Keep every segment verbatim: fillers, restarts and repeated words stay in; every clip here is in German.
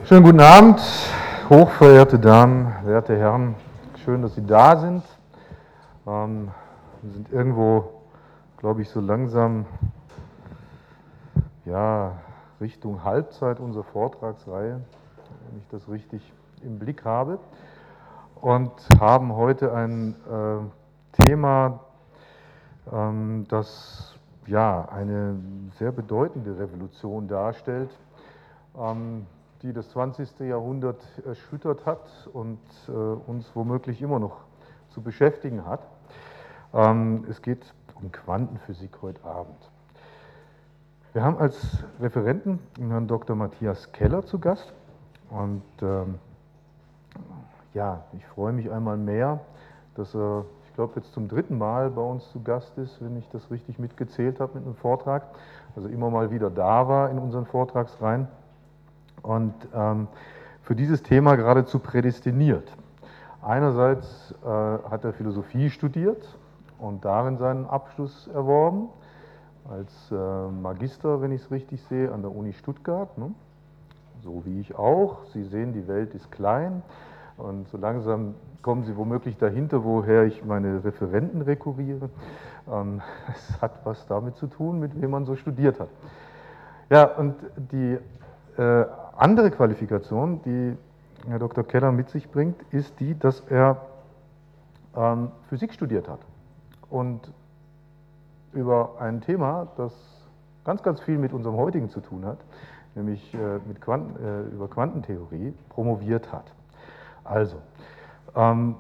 Schönen guten Abend, hochverehrte Damen, werte Herren. Schön, dass Sie da sind. Ähm, wir sind irgendwo, glaube ich, so langsam ja, Richtung Halbzeit unserer Vortragsreihe, wenn ich das richtig im Blick habe. Und haben heute ein äh, Thema, ähm, das ja, eine sehr bedeutende Revolution darstellt, ähm, die das zwanzigste Jahrhundert erschüttert hat und äh, uns womöglich immer noch zu beschäftigen hat. Ähm, es geht um Quantenphysik heute Abend. Wir haben als Referenten Herrn Doktor Matthias Keller zu Gast. Und ähm, ja, ich freue mich einmal mehr, dass er, ich glaube, jetzt zum dritten Mal bei uns zu Gast ist, wenn ich das richtig mitgezählt habe mit einem Vortrag. Also immer mal wieder da war in unseren Vortragsreihen. Und ähm, für dieses Thema geradezu prädestiniert. Einerseits äh, hat er Philosophie studiert und darin seinen Abschluss erworben, als äh, Magister, wenn ich es richtig sehe, an der Uni Stuttgart, ne? So wie ich auch. Sie sehen, die Welt ist klein und so langsam kommen Sie womöglich dahinter, woher ich meine Referenten rekurriere. Ähm, es hat was damit zu tun, mit wem man so studiert hat. Ja, und die äh, andere Qualifikation, die Herr Doktor Keller mit sich bringt, ist die, dass er ähm, Physik studiert hat und über ein Thema, das ganz, ganz viel mit unserem heutigen zu tun hat, nämlich äh, mit Quanten, äh, über Quantentheorie, promoviert hat. Also, ähm,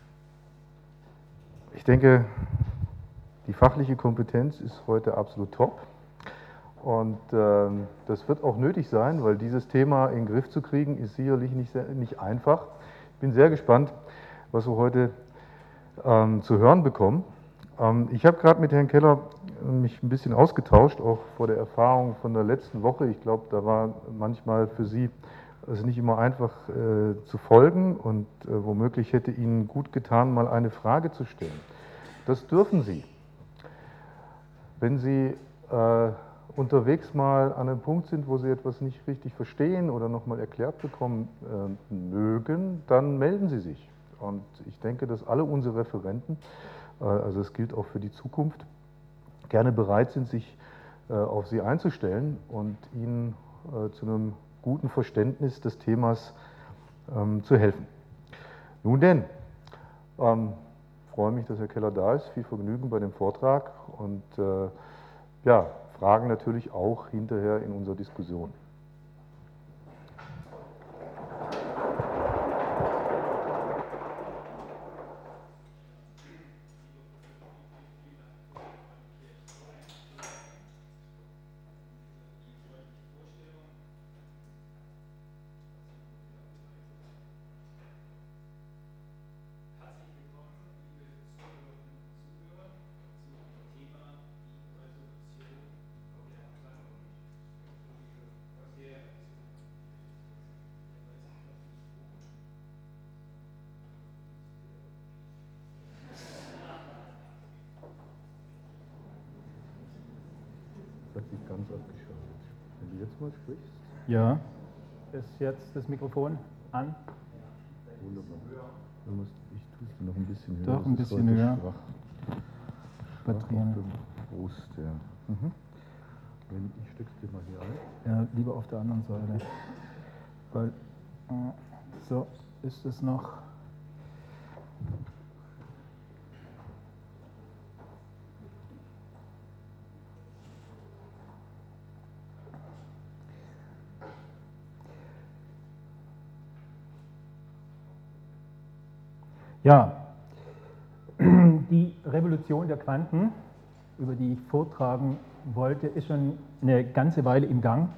ich denke, die fachliche Kompetenz ist heute absolut top. Und ähm, das wird auch nötig sein, weil dieses Thema in den Griff zu kriegen, ist sicherlich nicht, sehr, nicht einfach. Ich bin sehr gespannt, was wir heute ähm, zu hören bekommen. Ähm, ich habe gerade mit Herrn Keller mich ein bisschen ausgetauscht, auch vor der Erfahrung von der letzten Woche. Ich glaube, da war manchmal für Sie es nicht immer einfach äh, zu folgen und äh, womöglich hätte Ihnen gut getan, mal eine Frage zu stellen. Das dürfen Sie. Wenn Sie äh, unterwegs mal an einem Punkt sind, wo Sie etwas nicht richtig verstehen oder nochmal erklärt bekommen äh, mögen, dann melden Sie sich. Und ich denke, dass alle unsere Referenten, äh, also es gilt auch für die Zukunft, gerne bereit sind, sich äh, auf Sie einzustellen und Ihnen äh, zu einem guten Verständnis des Themas ähm, zu helfen. Nun denn, ähm, freue mich, dass Herr Keller da ist. Viel Vergnügen bei dem Vortrag und äh, ja, Fragen natürlich auch hinterher in unserer Diskussion. Das hat sich ganz abgeschaltet. Wenn du jetzt mal sprichst. Ja. Ist jetzt das Mikrofon an? Wunderbar. Du musst, ich tue es noch ein bisschen höher. Doch, das ein ist bisschen heute höher. schwach. Schwach auf Batterien. der Brust, ja. Mhm. Wenn, ich steck's dir mal hier ein. Ja, lieber auf der anderen Seite. Weil, äh, so ist es noch. Ja, die Revolution der Quanten, über die ich vortragen wollte, ist schon eine ganze Weile im Gang.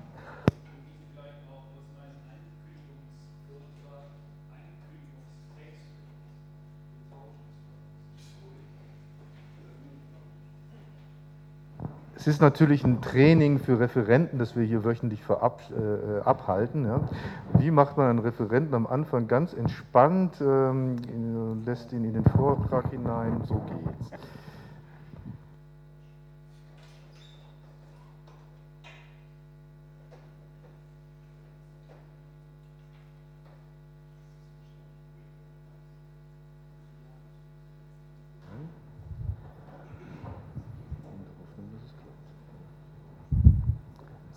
Es ist natürlich ein Training für Referenten, das wir hier wöchentlich verab, äh, abhalten. Ja. Wie macht man einen Referenten am Anfang ganz entspannt, ähm, in, lässt ihn in den Vortrag hinein, so geht's.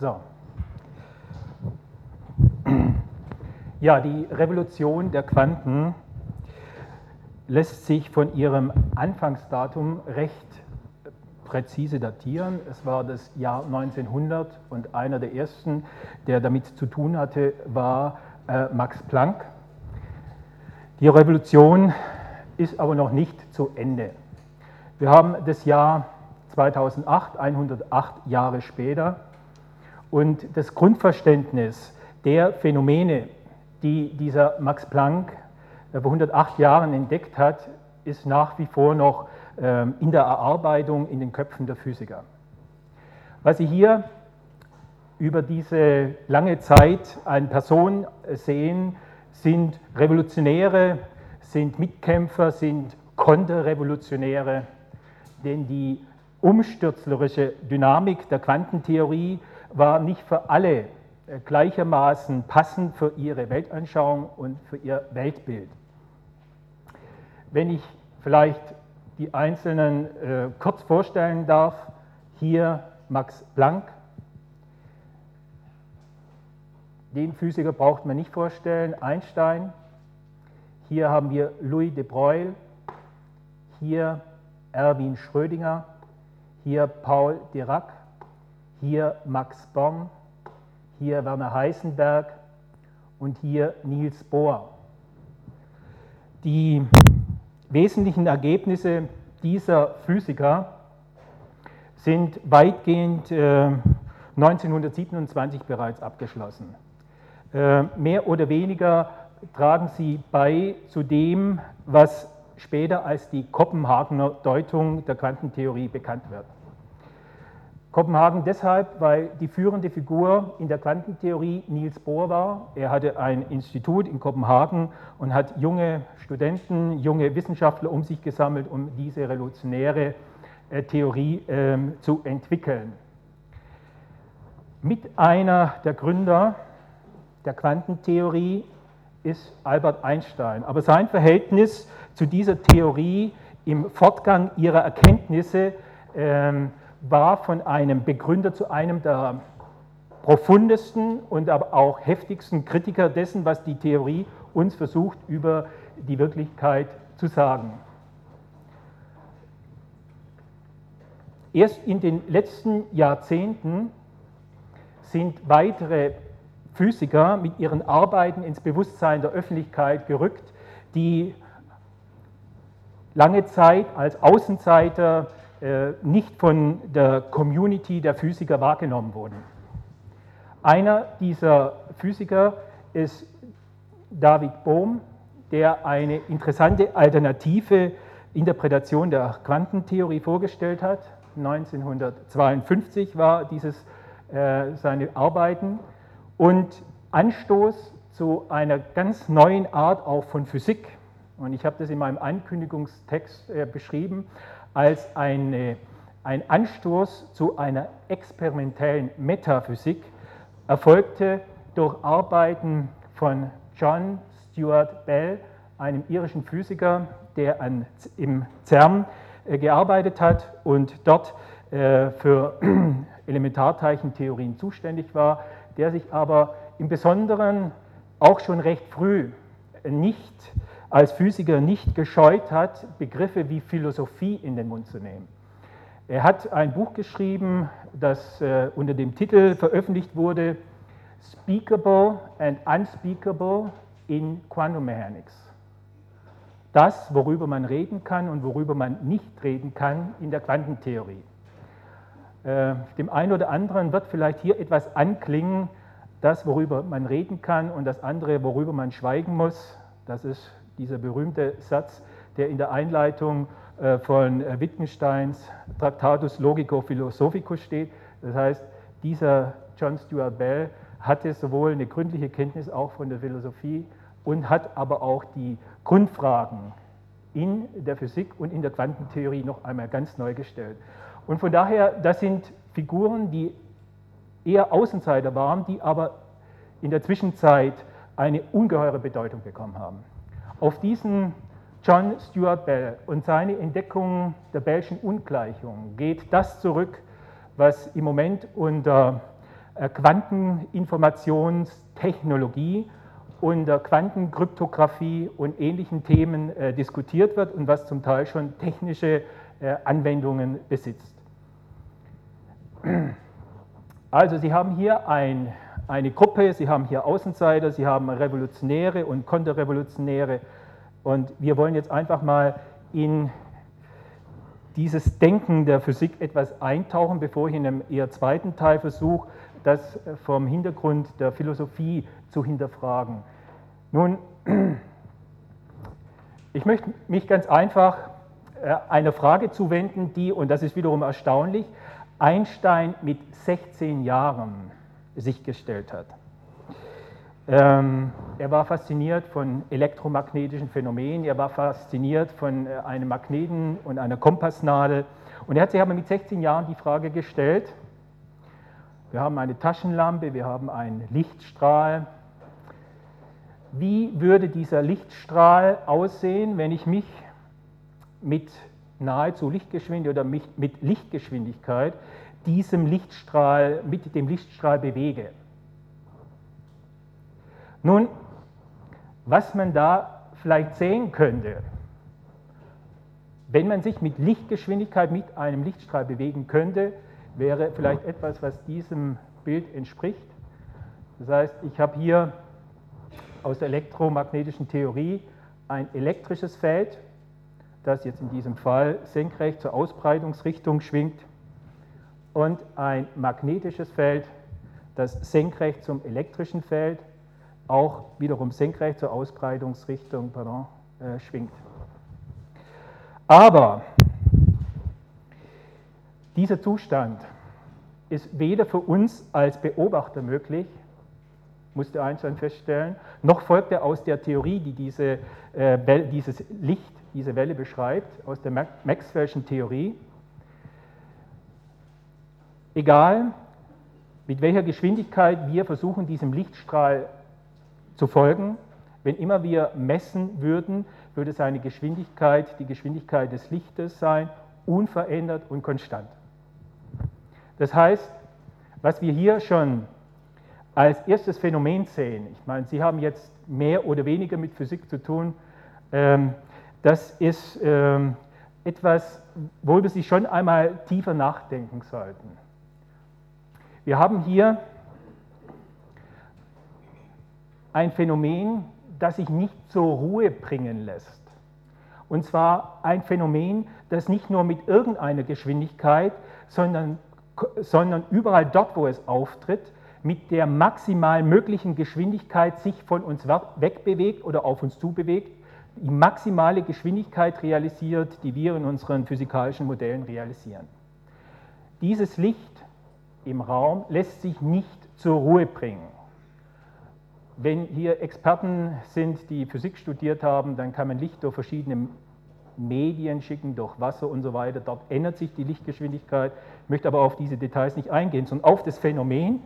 So. Ja, die Revolution der Quanten lässt sich von ihrem Anfangsdatum recht präzise datieren. Es war das Jahr neunzehnhundert und einer der ersten, der damit zu tun hatte, war äh, Max Planck. Die Revolution ist aber noch nicht zu Ende. Wir haben das Jahr zweitausendacht, hundertacht Jahre später, und das Grundverständnis der Phänomene, die dieser Max Planck vor hundertacht Jahren entdeckt hat, ist nach wie vor noch in der Erarbeitung in den Köpfen der Physiker. Was Sie hier über diese lange Zeit an Personen sehen, sind Revolutionäre, sind Mitkämpfer, sind Konterrevolutionäre, denn die umstürzlerische Dynamik der Quantentheorie war nicht für alle gleichermaßen passend für ihre Weltanschauung und für ihr Weltbild. Wenn ich vielleicht die Einzelnen äh, kurz vorstellen darf, hier Max Planck. Den Physiker braucht man nicht vorstellen, Einstein. Hier haben wir Louis de Broglie, hier Erwin Schrödinger, hier Paul Dirac, hier Max Born, hier Werner Heisenberg und hier Niels Bohr. Die wesentlichen Ergebnisse dieser Physiker sind weitgehend äh, neunzehnhundertsiebenundzwanzig bereits abgeschlossen. Äh, mehr oder weniger tragen sie bei zu dem, was später als die Kopenhagener Deutung der Quantentheorie bekannt wird. Kopenhagen deshalb, weil die führende Figur in der Quantentheorie Niels Bohr war. Er hatte ein Institut in Kopenhagen und hat junge Studenten, junge Wissenschaftler um sich gesammelt, um diese revolutionäre äh, Theorie äh, zu entwickeln. Mit einer der Gründer der Quantentheorie ist Albert Einstein. Aber sein Verhältnis zu dieser Theorie im Fortgang ihrer Erkenntnisse äh, war von einem Begründer zu einem der profundesten und aber auch heftigsten Kritiker dessen, was die Theorie uns versucht, über die Wirklichkeit zu sagen. Erst in den letzten Jahrzehnten sind weitere Physiker mit ihren Arbeiten ins Bewusstsein der Öffentlichkeit gerückt, die lange Zeit als Außenseiter nicht von der Community der Physiker wahrgenommen wurden. Einer dieser Physiker ist David Bohm, der eine interessante alternative Interpretation der Quantentheorie vorgestellt hat. neunzehnhundertzweiundfünfzig war dieses äh, seine Arbeiten und Anstoß zu einer ganz neuen Art auch von Physik. Und ich habe das in meinem Ankündigungstext äh, beschrieben, als eine, ein Anstoß zu einer experimentellen Metaphysik erfolgte durch Arbeiten von John Stuart Bell, einem irischen Physiker, der an, im CERN äh, gearbeitet hat und dort äh, für Elementarteilchentheorien zuständig war, der sich aber im Besonderen auch schon recht früh nicht als Physiker nicht gescheut hat, Begriffe wie Philosophie in den Mund zu nehmen. Er hat ein Buch geschrieben, das äh, unter dem Titel veröffentlicht wurde, Speakable and Unspeakable in Quantum Mechanics. Das, worüber man reden kann und worüber man nicht reden kann in der Quantentheorie. Äh, dem einen oder anderen wird vielleicht hier etwas anklingen, das, worüber man reden kann und das andere, worüber man schweigen muss. Das ist dieser berühmte Satz, der in der Einleitung von Wittgensteins Tractatus Logico Philosophicus steht. Das heißt, dieser John Stuart Bell hatte sowohl eine gründliche Kenntnis auch von der Philosophie und hat aber auch die Grundfragen in der Physik und in der Quantentheorie noch einmal ganz neu gestellt. Und von daher, das sind Figuren, die eher Außenseiter waren, die aber in der Zwischenzeit eine ungeheure Bedeutung bekommen haben. Auf diesen John Stuart Bell und seine Entdeckung der Bellschen Ungleichung geht das zurück, was im Moment unter Quanteninformationstechnologie und der Quantenkryptographie und ähnlichen Themen äh, diskutiert wird und was zum Teil schon technische äh, Anwendungen besitzt. Also Sie haben hier ein, eine Gruppe, Sie haben hier Außenseiter, Sie haben Revolutionäre und Konterrevolutionäre und wir wollen jetzt einfach mal in dieses Denken der Physik etwas eintauchen, bevor ich in einem eher zweiten Teil versuche, das vom Hintergrund der Philosophie zu hinterfragen. Nun, ich möchte mich ganz einfach einer Frage zuwenden, die, und das ist wiederum erstaunlich, Einstein mit sechzehn Jahren sich gestellt hat. Ähm, er war fasziniert von elektromagnetischen Phänomenen, er war fasziniert von einem Magneten und einer Kompassnadel und er hat sich aber mit sechzehn Jahren die Frage gestellt, wir haben eine Taschenlampe, wir haben einen Lichtstrahl, wie würde dieser Lichtstrahl aussehen, wenn ich mich mit nahezu Lichtgeschwindigkeit oder mit Lichtgeschwindigkeit diesem Lichtstrahl, mit dem Lichtstrahl bewege? Nun, was man da vielleicht sehen könnte, wenn man sich mit Lichtgeschwindigkeit mit einem Lichtstrahl bewegen könnte, wäre vielleicht etwas, was diesem Bild entspricht. Das heißt, ich habe hier aus der elektromagnetischen Theorie ein elektrisches Feld, das jetzt in diesem Fall senkrecht zur Ausbreitungsrichtung schwingt, und ein magnetisches Feld, das senkrecht zum elektrischen Feld, auch wiederum senkrecht zur Ausbreitungsrichtung pardon, äh, schwingt. Aber dieser Zustand ist weder für uns als Beobachter möglich, musste Einstein feststellen, noch folgt er aus der Theorie, die diese, äh, dieses Licht, diese Welle beschreibt, aus der Maxwell'schen Theorie. Egal, mit welcher Geschwindigkeit wir versuchen, diesem Lichtstrahl zu folgen, wenn immer wir messen würden, würde seine Geschwindigkeit die Geschwindigkeit des Lichtes sein, unverändert und konstant. Das heißt, was wir hier schon als erstes Phänomen sehen, ich meine, Sie haben jetzt mehr oder weniger mit Physik zu tun, ähm, das ist ähm, etwas, worüber Sie schon einmal tiefer nachdenken sollten. Wir haben hier ein Phänomen, das sich nicht zur Ruhe bringen lässt. Und zwar ein Phänomen, das nicht nur mit irgendeiner Geschwindigkeit, sondern, sondern überall dort, wo es auftritt, mit der maximal möglichen Geschwindigkeit sich von uns wegbewegt oder auf uns zubewegt, die maximale Geschwindigkeit realisiert, die wir in unseren physikalischen Modellen realisieren. Dieses Licht im Raum lässt sich nicht zur Ruhe bringen. Wenn hier Experten sind, die Physik studiert haben, dann kann man Licht durch verschiedene Medien schicken, durch Wasser und so weiter. Dort ändert sich die Lichtgeschwindigkeit. Ich möchte aber auf diese Details nicht eingehen, sondern auf das Phänomen.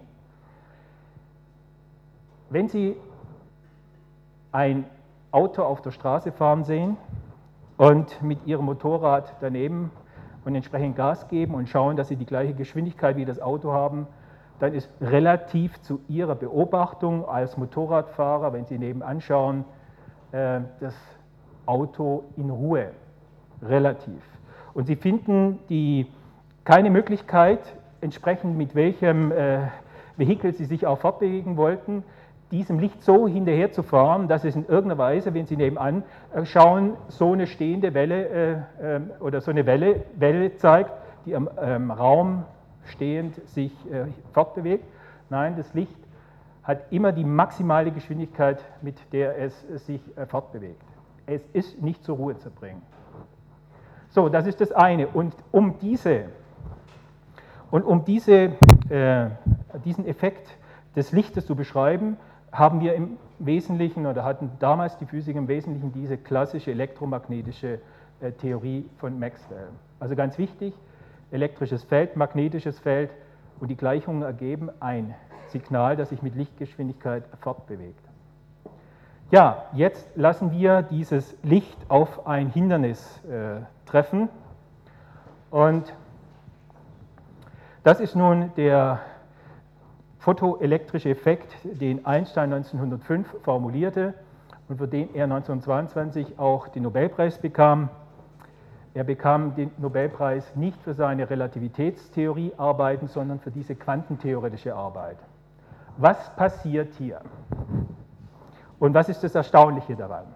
Wenn Sie ein Auto auf der Straße fahren sehen und mit Ihrem Motorrad daneben und entsprechend Gas geben und schauen, dass Sie die gleiche Geschwindigkeit wie das Auto haben, dann ist relativ zu Ihrer Beobachtung als Motorradfahrer, wenn Sie nebenan schauen, das Auto in Ruhe, relativ. Und Sie finden die, keine Möglichkeit, entsprechend mit welchem äh, Vehikel Sie sich auch fortbewegen wollten, diesem Licht so hinterher zu fahren, dass es in irgendeiner Weise, wenn Sie nebenan schauen, so eine stehende Welle äh, äh, oder so eine Welle, Welle zeigt, die am ähm, Raum stehend sich äh, fortbewegt. Nein, das Licht hat immer die maximale Geschwindigkeit, mit der es sich äh, fortbewegt. Es ist nicht zur Ruhe zu bringen. So, das ist das eine. Und um, diese, und um diese, äh, diesen Effekt des Lichtes zu beschreiben, haben wir im Wesentlichen, oder hatten damals die Physiker im Wesentlichen diese klassische elektromagnetische äh, Theorie von Maxwell. Also ganz wichtig, elektrisches Feld, magnetisches Feld und die Gleichungen ergeben ein Signal, das sich mit Lichtgeschwindigkeit fortbewegt. Ja, jetzt lassen wir dieses Licht auf ein Hindernis äh, treffen und das ist nun der photoelektrische Effekt, den Einstein neunzehnhundertfünf formulierte und für den er neunzehnhundertzweiundzwanzig auch den Nobelpreis bekam. Er bekam den Nobelpreis nicht für seine Relativitätstheoriearbeiten, sondern für diese quantentheoretische Arbeit. Was passiert hier? Und was ist das Erstaunliche daran?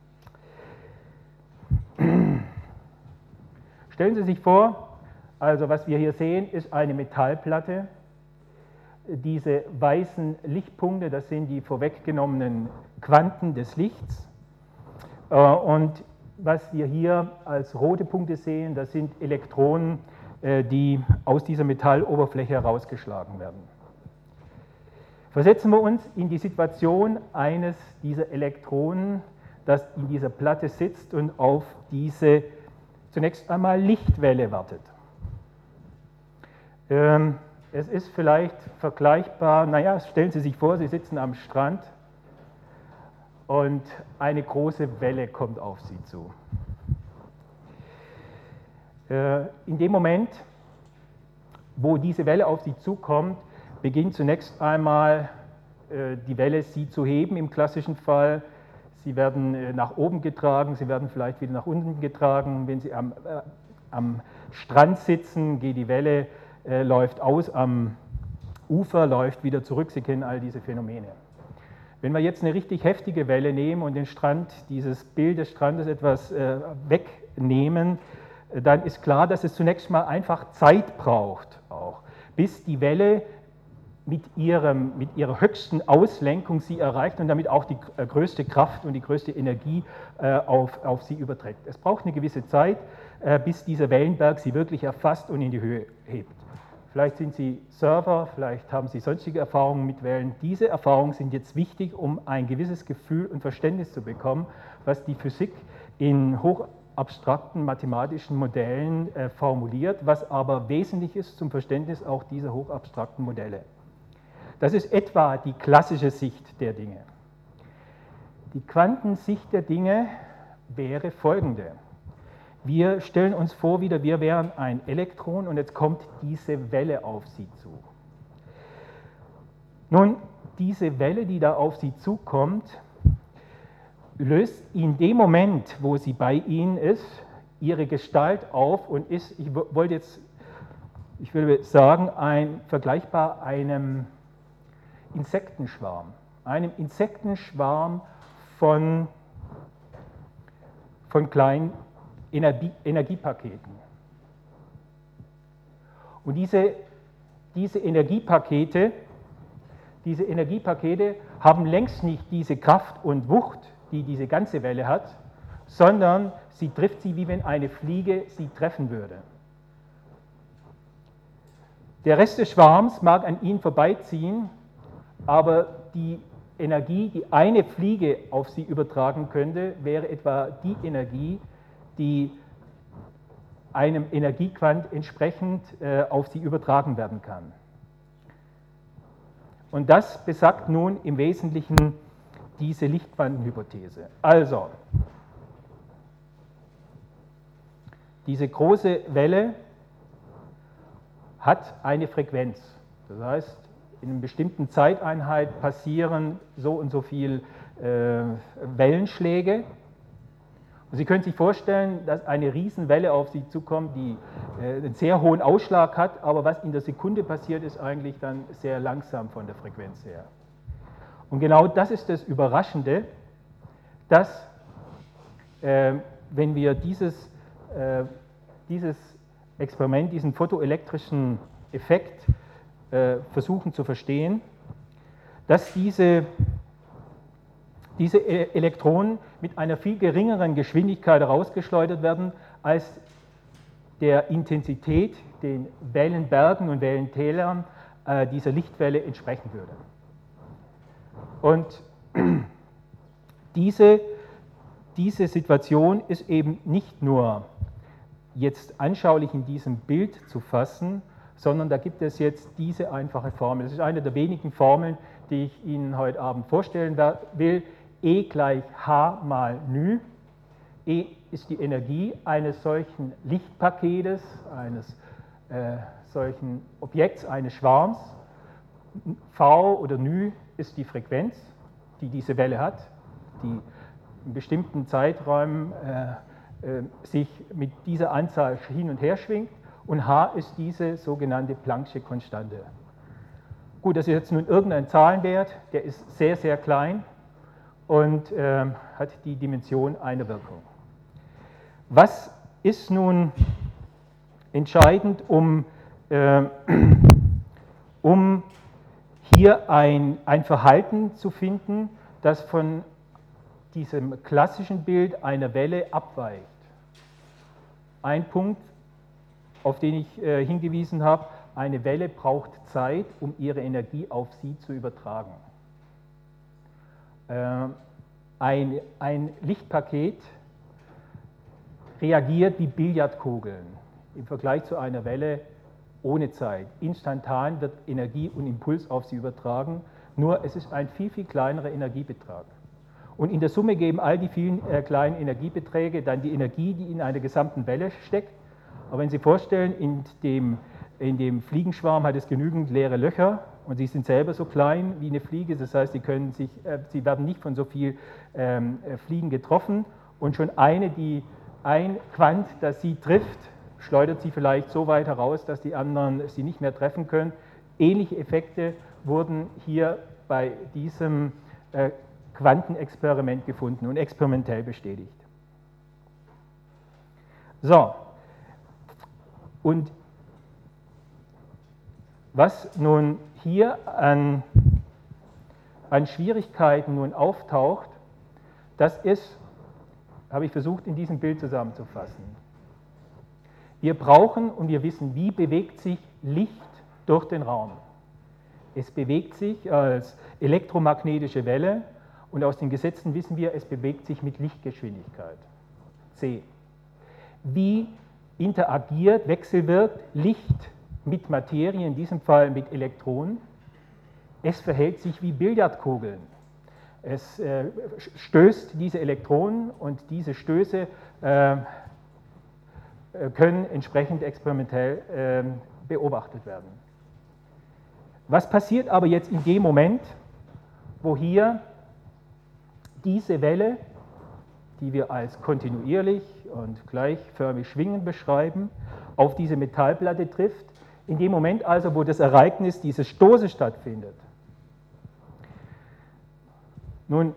Stellen Sie sich vor, also was wir hier sehen, ist eine Metallplatte. Diese weißen Lichtpunkte, das sind die vorweggenommenen Quanten des Lichts. Und was wir hier als rote Punkte sehen, das sind Elektronen, die aus dieser Metalloberfläche herausgeschlagen werden. Versetzen wir uns in die Situation eines dieser Elektronen, das in dieser Platte sitzt und auf diese zunächst einmal Lichtwelle wartet. Ähm, es ist vielleicht vergleichbar, naja, stellen Sie sich vor, Sie sitzen am Strand und eine große Welle kommt auf Sie zu. Äh, in dem Moment, wo diese Welle auf Sie zukommt, beginnt zunächst einmal äh, die Welle Sie zu heben im klassischen Fall. Sie werden äh, nach oben getragen, Sie werden vielleicht wieder nach unten getragen. Wenn Sie am, äh, am Strand sitzen, geht die Welle, äh, läuft aus am Ufer, läuft wieder zurück. Sie kennen all diese Phänomene. Wenn wir jetzt eine richtig heftige Welle nehmen und den Strand, dieses Bild des Strandes etwas äh, wegnehmen, äh, dann ist klar, dass es zunächst mal einfach Zeit braucht, auch, bis die Welle mit, ihrem, mit ihrer höchsten Auslenkung sie erreicht und damit auch die äh, größte Kraft und die größte Energie äh, auf, auf sie überträgt. Es braucht eine gewisse Zeit, äh, bis dieser Wellenberg sie wirklich erfasst und in die Höhe hebt. Vielleicht sind Sie Surfer, vielleicht haben Sie sonstige Erfahrungen mit Wellen. Diese Erfahrungen sind jetzt wichtig, um ein gewisses Gefühl und Verständnis zu bekommen, was die Physik in hochabstrakten mathematischen Modellen äh, formuliert, was aber wesentlich ist zum Verständnis auch dieser hochabstrakten Modelle. Das ist etwa die klassische Sicht der Dinge. Die Quantensicht der Dinge wäre folgende. Wir stellen uns vor, wieder, wir wären ein Elektron und jetzt kommt diese Welle auf Sie zu. Nun, diese Welle, die da auf Sie zukommt, löst in dem Moment, wo sie bei Ihnen ist, ihre Gestalt auf und ist, ich wollte jetzt, ich würde sagen, ein, vergleichbar einem Insektenschwarm. Einem Insektenschwarm von, von kleinen Energie, Energiepaketen. Und diese, diese Energiepakete, diese Energiepakete haben längst nicht diese Kraft und Wucht, die diese ganze Welle hat, sondern sie trifft sie, wie wenn eine Fliege sie treffen würde. Der Rest des Schwarms mag an ihnen vorbeiziehen, aber die Energie, die eine Fliege auf sie übertragen könnte, wäre etwa die Energie, die einem Energiequant entsprechend äh, auf sie übertragen werden kann. Und das besagt nun im Wesentlichen diese Lichtquantenhypothese. Also, diese große Welle hat eine Frequenz. Das heißt, in einer bestimmten Zeiteinheit passieren so und so viele äh, Wellenschläge. Und Sie können sich vorstellen, dass eine Riesenwelle auf Sie zukommt, die äh, einen sehr hohen Ausschlag hat, aber was in der Sekunde passiert, ist eigentlich dann sehr langsam von der Frequenz her. Und genau das ist das Überraschende, dass, äh, wenn wir dieses, äh, dieses Experiment, diesen photoelektrischen Effekt äh, versuchen zu verstehen, dass diese diese Elektronen mit einer viel geringeren Geschwindigkeit herausgeschleudert werden, als der Intensität, den Wellenbergen und Wellentälern äh, dieser Lichtwelle entsprechen würde. Und diese, diese Situation ist eben nicht nur jetzt anschaulich in diesem Bild zu fassen, sondern da gibt es jetzt diese einfache Formel. Das ist eine der wenigen Formeln, die ich Ihnen heute Abend vorstellen will. E gleich h mal νe. E ist die Energie eines solchen Lichtpaketes, eines äh, solchen Objekts, eines Schwarms. V oder νü ist die Frequenz, die diese Welle hat, die in bestimmten Zeiträumen äh, äh, sich mit dieser Anzahl hin und her schwingt, und H ist diese sogenannte Planck'sche Konstante. Gut, das ist jetzt nun irgendein Zahlenwert, der ist sehr, sehr klein und äh, hat die Dimension einer Wirkung. Was ist nun entscheidend, um, äh, um hier ein, ein Verhalten zu finden, das von diesem klassischen Bild einer Welle abweicht? Ein Punkt, auf den ich äh, hingewiesen habe: Eine Welle braucht Zeit, um ihre Energie auf sie zu übertragen. Äh, ein, ein Lichtpaket reagiert wie Billardkugeln im Vergleich zu einer Welle ohne Zeit. Instantan wird Energie und Impuls auf sie übertragen, nur es ist ein viel, viel kleinerer Energiebetrag. Und in der Summe geben all die vielen äh, kleinen Energiebeträge dann die Energie, die in einer gesamten Welle steckt. Aber wenn Sie vorstellen, in dem, in dem Fliegenschwarm hat es genügend leere Löcher und Sie sind selber so klein wie eine Fliege, das heißt, Sie, können sich, äh, Sie werden nicht von so viel ähm, Fliegen getroffen, und schon eine, die ein Quant, das Sie trifft, schleudert Sie vielleicht so weit heraus, dass die anderen Sie nicht mehr treffen können. Ähnliche Effekte wurden hier bei diesem äh, Quantenexperiment gefunden und experimentell bestätigt. So, und was nun hier an, an Schwierigkeiten nun auftaucht, das ist, habe ich versucht in diesem Bild zusammenzufassen. Wir brauchen und wir wissen, wie bewegt sich Licht durch den Raum. Es bewegt sich als elektromagnetische Welle, und aus den Gesetzen wissen wir, es bewegt sich mit Lichtgeschwindigkeit, c. Wie interagiert, wechselwirkt Licht mit Materie, in diesem Fall mit Elektronen? Es verhält sich wie Billardkugeln. Es äh, stößt diese Elektronen, und diese Stöße äh, können entsprechend experimentell äh, beobachtet werden. Was passiert aber jetzt in dem Moment, wo hier diese Welle, die wir als kontinuierlich und gleichförmig schwingend beschreiben, auf diese Metallplatte trifft, in dem Moment also, wo das Ereignis dieses Stoßes stattfindet? Nun,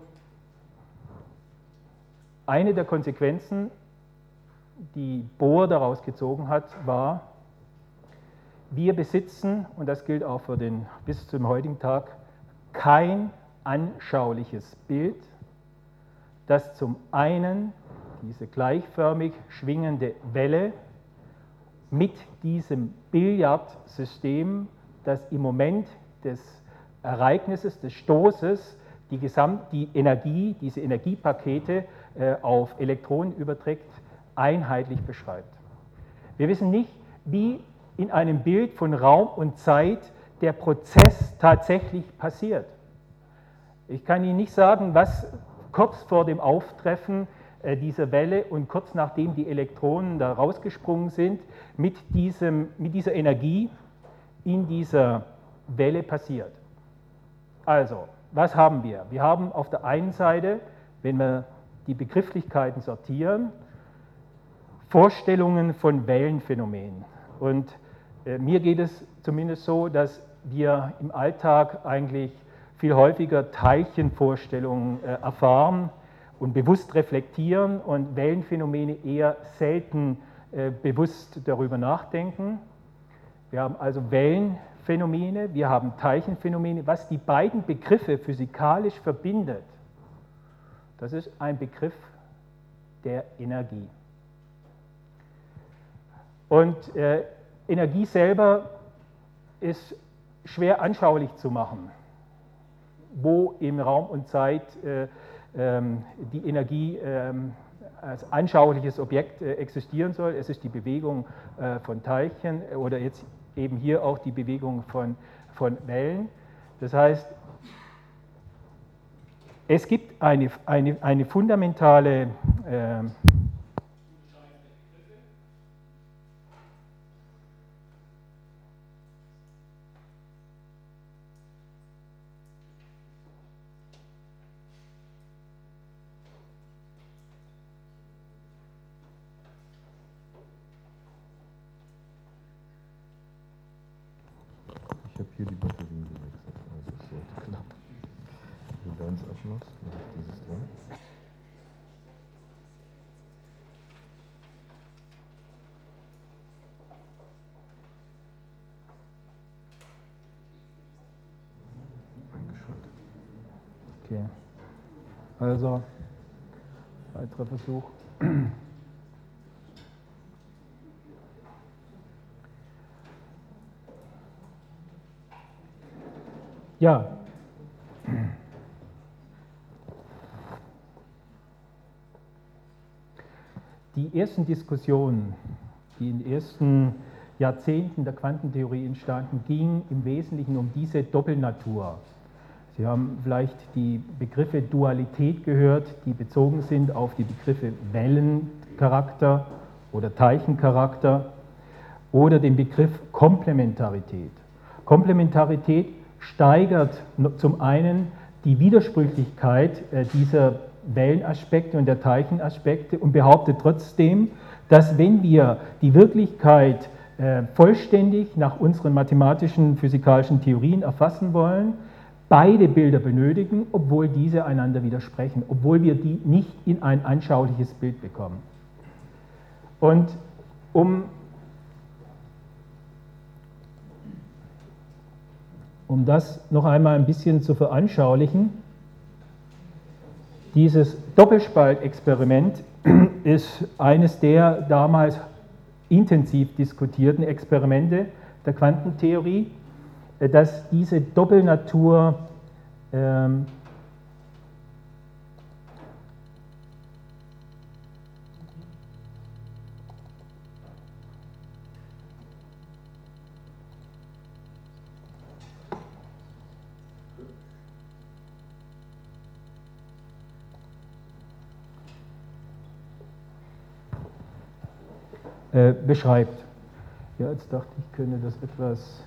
eine der Konsequenzen, die Bohr daraus gezogen hat, war: Wir besitzen, und das gilt auch für den bis zum heutigen Tag, kein anschauliches Bild, das zum einen diese gleichförmig schwingende Welle mit diesem Billardsystem, das im Moment des Ereignisses, des Stoßes, die, Gesamt, die Energie, diese Energiepakete äh, auf Elektronen überträgt, einheitlich beschreibt. Wir wissen nicht, wie in einem Bild von Raum und Zeit der Prozess tatsächlich passiert. Ich kann Ihnen nicht sagen, was kurz vor dem Auftreffen äh, dieser Welle und kurz nachdem die Elektronen da rausgesprungen sind, mit, diesem, mit dieser Energie in dieser Welle passiert. Also, was haben wir? Wir haben auf der einen Seite, wenn wir die Begrifflichkeiten sortieren, Vorstellungen von Wellenphänomenen. Und äh, mir geht es zumindest so, dass wir im Alltag eigentlich viel häufiger Teilchenvorstellungen äh, erfahren und bewusst reflektieren und Wellenphänomene eher selten äh, bewusst darüber nachdenken. Wir haben also Wellenphänomene, wir haben Teilchenphänomene. Was die beiden Begriffe physikalisch verbindet, das ist ein Begriff der Energie. Und äh, Energie selber ist schwer anschaulich zu machen, wo im Raum und Zeit äh, ähm, die Energie ähm, als anschauliches Objekt äh, existieren soll. Es ist die Bewegung äh, von Teilchen oder jetzt eben hier auch die Bewegung von, von Wellen. Das heißt, es gibt eine, eine, eine fundamentale äh, hier die Batterien gewechselt. Also es sollte klappen. Bilanzabschluss, da ist dieses drin. Okay, also weiterer Versuch. Ja, die ersten Diskussionen, die in den ersten Jahrzehnten der Quantentheorie entstanden, gingen im Wesentlichen um diese Doppelnatur. Sie haben vielleicht die Begriffe Dualität gehört, die bezogen sind auf die Begriffe Wellencharakter oder Teilchencharakter oder den Begriff Komplementarität. Komplementarität steigert zum einen die Widersprüchlichkeit dieser Wellenaspekte und der Teilchenaspekte und behauptet trotzdem, dass wenn wir die Wirklichkeit vollständig nach unseren mathematischen, physikalischen Theorien erfassen wollen, beide Bilder benötigen, obwohl diese einander widersprechen, obwohl wir die nicht in ein anschauliches Bild bekommen. Und um, um das noch einmal ein bisschen zu veranschaulichen, dieses Doppelspaltexperiment ist eines der damals intensiv diskutierten Experimente der Quantentheorie, dass diese Doppelnatur ähm, äh, beschreibt. Ja, jetzt dachte ich, ich könnte das etwas...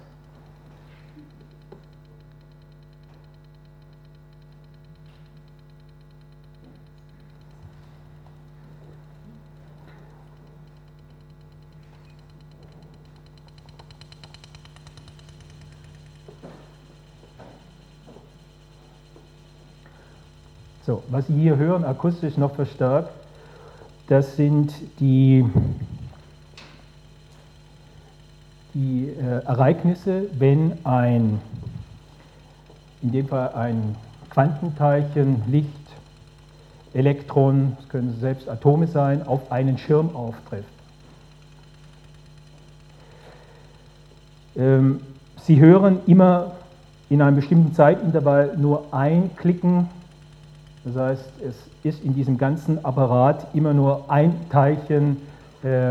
So, was Sie hier hören, akustisch noch verstärkt, das sind die, die äh, Ereignisse, wenn ein, in dem Fall ein Quantenteilchen, Licht, Elektron, es können selbst Atome sein, auf einen Schirm auftrifft. Ähm, Sie hören immer in einem bestimmten Zeitintervall nur ein Klicken. Das heißt, es ist in diesem ganzen Apparat immer nur ein Teilchen äh, äh,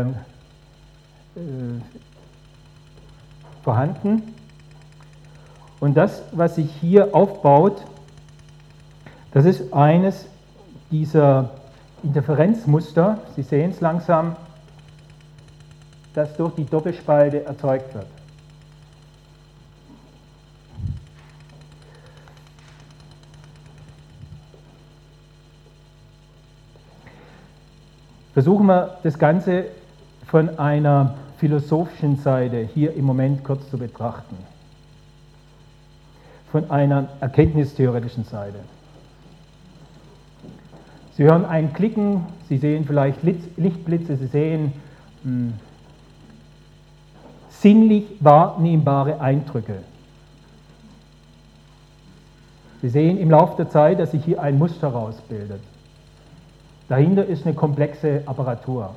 vorhanden. Und das, was sich hier aufbaut, das ist eines dieser Interferenzmuster. Sie sehen es langsam, das durch die Doppelspalte erzeugt wird. Versuchen wir das Ganze von einer philosophischen Seite hier im Moment kurz zu betrachten. Von einer erkenntnistheoretischen Seite. Sie hören ein Klicken, Sie sehen vielleicht Lichtblitze, Sie sehen mh, sinnlich wahrnehmbare Eindrücke. Sie sehen im Laufe der Zeit, dass sich hier ein Muster herausbildet. Dahinter ist eine komplexe Apparatur.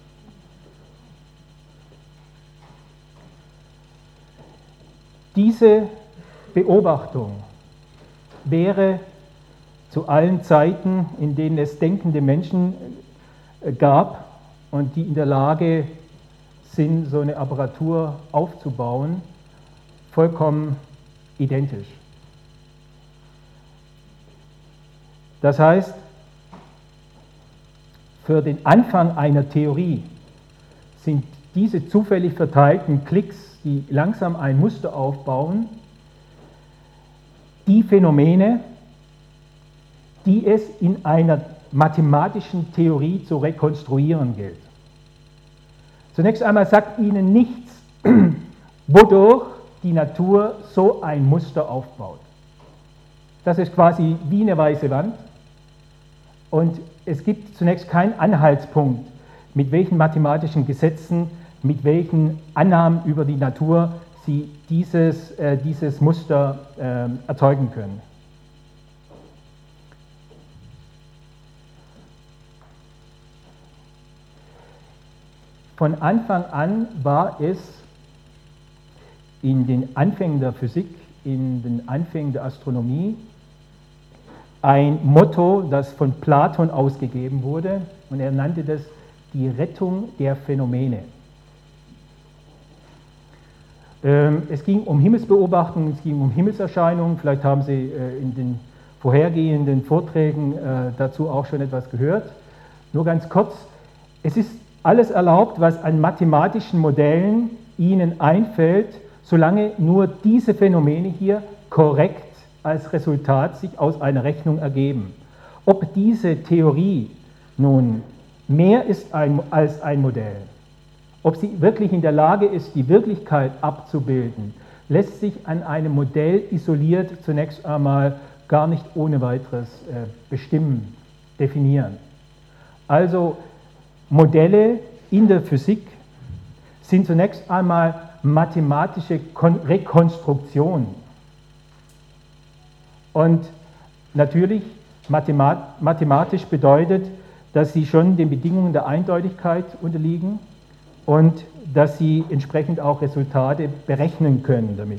Diese Beobachtung wäre zu allen Zeiten, in denen es denkende Menschen gab und die in der Lage sind, so eine Apparatur aufzubauen, vollkommen identisch. Das heißt, für den Anfang einer Theorie sind diese zufällig verteilten Klicks, die langsam ein Muster aufbauen, die Phänomene, die es in einer mathematischen Theorie zu rekonstruieren gilt. Zunächst einmal sagt Ihnen nichts, wodurch die Natur so ein Muster aufbaut. Das ist quasi wie eine weiße Wand und es gibt zunächst keinen Anhaltspunkt, mit welchen mathematischen Gesetzen, mit welchen Annahmen über die Natur Sie dieses, äh, dieses Muster äh, erzeugen können. Von Anfang an war es in den Anfängen der Physik, in den Anfängen der Astronomie ein Motto, das von Platon ausgegeben wurde, und er nannte das die Rettung der Phänomene. Ähm, es ging um Himmelsbeobachtungen, es ging um Himmelserscheinungen, vielleicht haben Sie äh, in den vorhergehenden Vorträgen äh, dazu auch schon etwas gehört. Nur ganz kurz, es ist alles erlaubt, was an mathematischen Modellen Ihnen einfällt, solange nur diese Phänomene hier korrekt als Resultat sich aus einer Rechnung ergeben. Ob diese Theorie nun mehr ist ein, als ein Modell, ob sie wirklich in der Lage ist, die Wirklichkeit abzubilden, lässt sich an einem Modell isoliert zunächst einmal gar nicht ohne weiteres äh, bestimmen, definieren. Also Modelle in der Physik sind zunächst einmal mathematische Rekonstruktionen. Und natürlich, mathemat mathematisch bedeutet, dass sie schon den Bedingungen der Eindeutigkeit unterliegen und dass sie entsprechend auch Resultate berechnen können damit.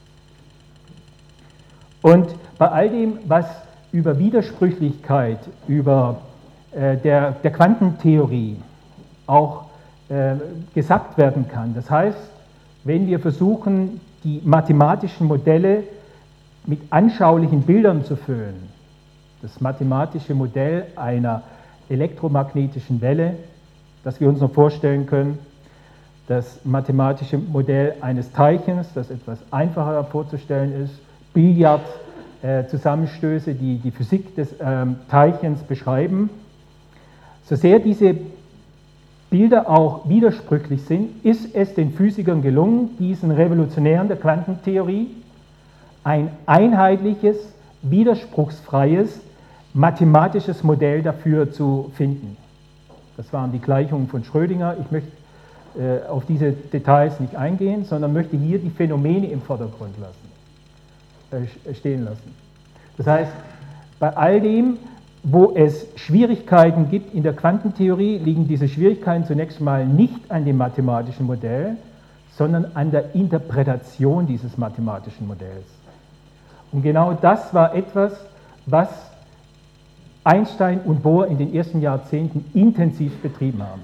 Und bei all dem, was über Widersprüchlichkeit, über äh, der, der Quantentheorie auch äh, gesagt werden kann, das heißt, wenn wir versuchen, die mathematischen Modelle mit anschaulichen Bildern zu füllen, das mathematische Modell einer elektromagnetischen Welle, das wir uns noch vorstellen können, das mathematische Modell eines Teilchens, das etwas einfacher vorzustellen ist, Billard-Zusammenstöße, äh, die die Physik des ähm, Teilchens beschreiben. So sehr diese Bilder auch widersprüchlich sind, ist es den Physikern gelungen, diesen Revolutionären der Quantentheorie ein einheitliches, widerspruchsfreies mathematisches Modell dafür zu finden. Das waren die Gleichungen von Schrödinger. Ich möchte äh, auf diese Details nicht eingehen, sondern möchte hier die Phänomene im Vordergrund lassen, äh, stehen lassen. Das heißt, bei all dem, wo es Schwierigkeiten gibt in der Quantentheorie, liegen diese Schwierigkeiten zunächst mal nicht an dem mathematischen Modell, sondern an der Interpretation dieses mathematischen Modells. Und genau das war etwas, was Einstein und Bohr in den ersten Jahrzehnten intensiv betrieben haben.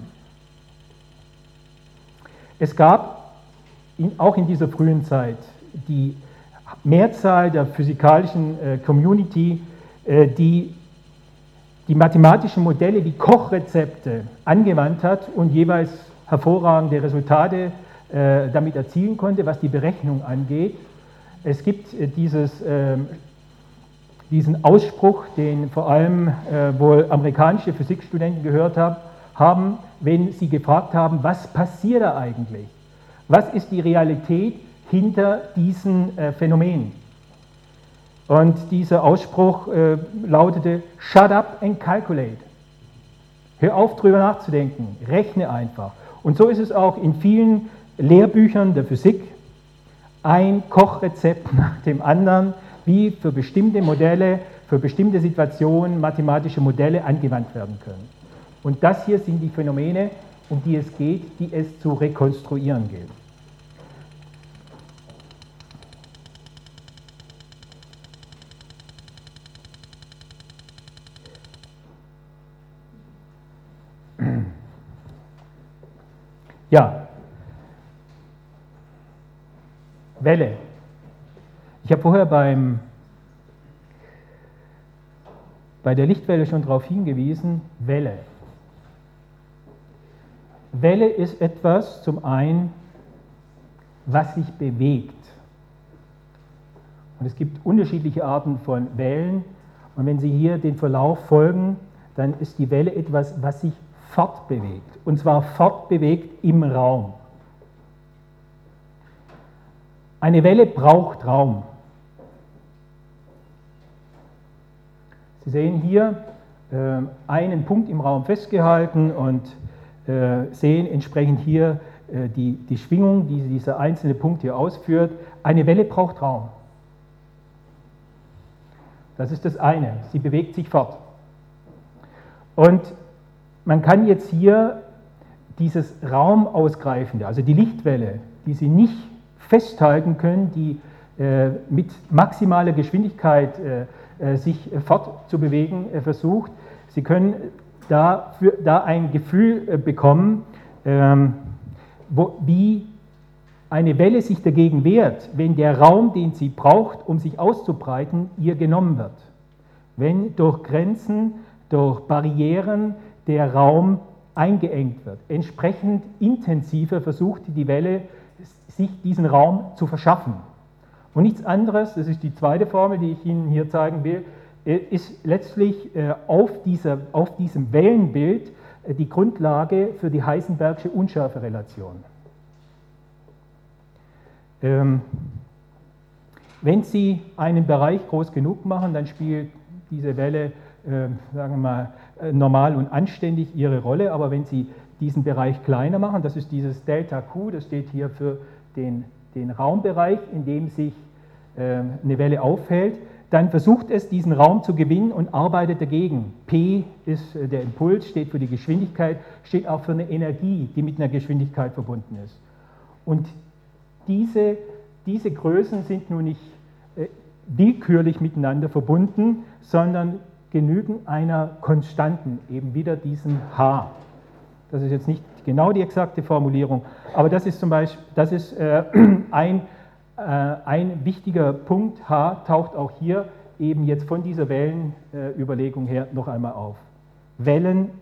Es gab in, auch in dieser frühen Zeit die Mehrzahl der physikalischen äh, Community, äh, die die mathematischen Modelle wie Kochrezepte angewandt hat und jeweils hervorragende Resultate äh, damit erzielen konnte, was die Berechnung angeht. Es gibt äh, dieses, äh, diesen Ausspruch, den vor allem äh, wohl amerikanische Physikstudenten gehört hab, haben, wenn sie gefragt haben, was passiert da eigentlich? Was ist die Realität hinter diesen äh, Phänomenen? Und dieser Ausspruch äh, lautete, shut up and calculate. Hör auf, drüber nachzudenken, rechne einfach. Und so ist es auch in vielen Lehrbüchern der Physik, ein Kochrezept nach dem anderen, wie für bestimmte Modelle, für bestimmte Situationen mathematische Modelle angewandt werden können. Und das hier sind die Phänomene, um die es geht, die es zu rekonstruieren gilt. Ja, Welle. Ich habe vorher beim, bei der Lichtwelle schon darauf hingewiesen, Welle. Welle ist etwas, zum einen, was sich bewegt. Und es gibt unterschiedliche Arten von Wellen. Und wenn Sie hier den Verlauf folgen, dann ist die Welle etwas, was sich fortbewegt. Und zwar fortbewegt im Raum. Eine Welle braucht Raum. Sie sehen hier äh, einen Punkt im Raum festgehalten und äh, sehen entsprechend hier äh, die, die Schwingung, die dieser einzelne Punkt hier ausführt. Eine Welle braucht Raum. Das ist das eine. Sie bewegt sich fort. Und man kann jetzt hier dieses Raumausgreifende, also die Lichtwelle, die Sie nicht festhalten können, die äh, mit maximaler Geschwindigkeit äh, äh, sich äh, fortzubewegen äh, versucht. Sie können da, für, da ein Gefühl äh, bekommen, ähm, wo, wie eine Welle sich dagegen wehrt, wenn der Raum, den sie braucht, um sich auszubreiten, ihr genommen wird. Wenn durch Grenzen, durch Barrieren der Raum eingeengt wird. Entsprechend intensiver versucht die Welle, sich diesen Raum zu verschaffen. Und nichts anderes, das ist die zweite Formel, die ich Ihnen hier zeigen will, ist letztlich auf, dieser, auf diesem Wellenbild die Grundlage für die Heisenbergsche Unschärferelation. Ähm, wenn Sie einen Bereich groß genug machen, dann spielt diese Welle, äh, sagen wir mal, normal und anständig ihre Rolle, aber wenn Sie diesen Bereich kleiner machen, das ist dieses Delta Q, das steht hier für den, den Raumbereich, in dem sich äh, eine Welle aufhält, dann versucht es, diesen Raum zu gewinnen und arbeitet dagegen. P ist äh, der Impuls, steht für die Geschwindigkeit, steht auch für eine Energie, die mit einer Geschwindigkeit verbunden ist. Und diese, diese Größen sind nun nicht äh, willkürlich miteinander verbunden, sondern genügen einer Konstanten, eben wieder diesem H. Das ist jetzt nicht genau die exakte Formulierung, aber das ist zum Beispiel, das ist äh, ein, äh, ein wichtiger Punkt. H taucht auch hier eben jetzt von dieser Wellenüberlegung her noch einmal auf. Wellen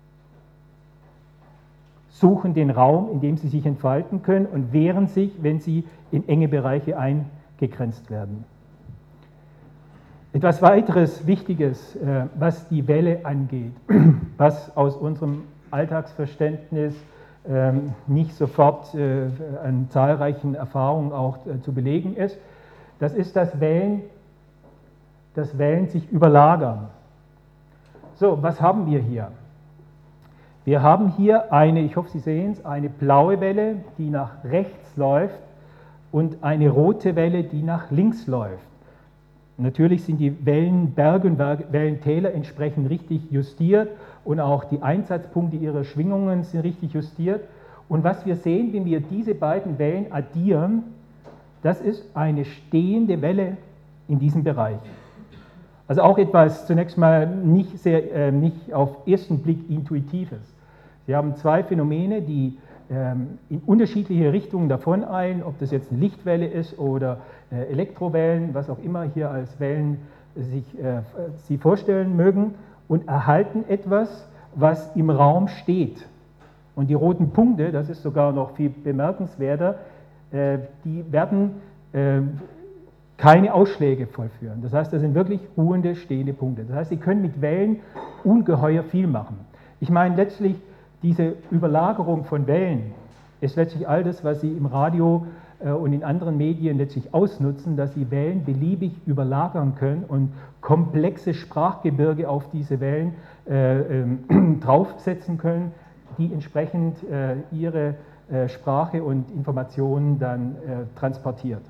suchen den Raum, in dem sie sich entfalten können und wehren sich, wenn sie in enge Bereiche eingegrenzt werden. Etwas weiteres Wichtiges, was die Welle angeht, was aus unserem Alltagsverständnis nicht sofort an zahlreichen Erfahrungen auch zu belegen ist, das ist, dass Wellen, dass Wellen sich überlagern. So, was haben wir hier? Wir haben hier eine, ich hoffe, Sie sehen es, eine blaue Welle, die nach rechts läuft und eine rote Welle, die nach links läuft. Natürlich sind die Wellenberge und Wellentäler entsprechend richtig justiert und auch die Einsatzpunkte ihrer Schwingungen sind richtig justiert. Und was wir sehen, wenn wir diese beiden Wellen addieren, das ist eine stehende Welle in diesem Bereich. Also auch etwas zunächst mal nicht, sehr, äh, nicht auf ersten Blick Intuitives. Sie haben zwei Phänomene, die ähm, in unterschiedliche Richtungen davoneilen, ob das jetzt eine Lichtwelle ist oder äh, Elektrowellen, was auch immer hier als Wellen sich äh, Sie vorstellen mögen, und erhalten etwas, was im Raum steht. Und die roten Punkte, das ist sogar noch viel bemerkenswerter, äh, die werden äh, keine Ausschläge vollführen. Das heißt, das sind wirklich ruhende, stehende Punkte. Das heißt, Sie können mit Wellen ungeheuer viel machen. Ich meine, letztlich diese Überlagerung von Wellen ist letztlich all das, was Sie im Radio äh, und in anderen Medien letztlich ausnutzen, dass Sie Wellen beliebig überlagern können und komplexe Sprachgebirge auf diese Wellen äh, äh, draufsetzen können, die entsprechend äh, ihre äh, Sprache und Informationen dann äh, transportiert.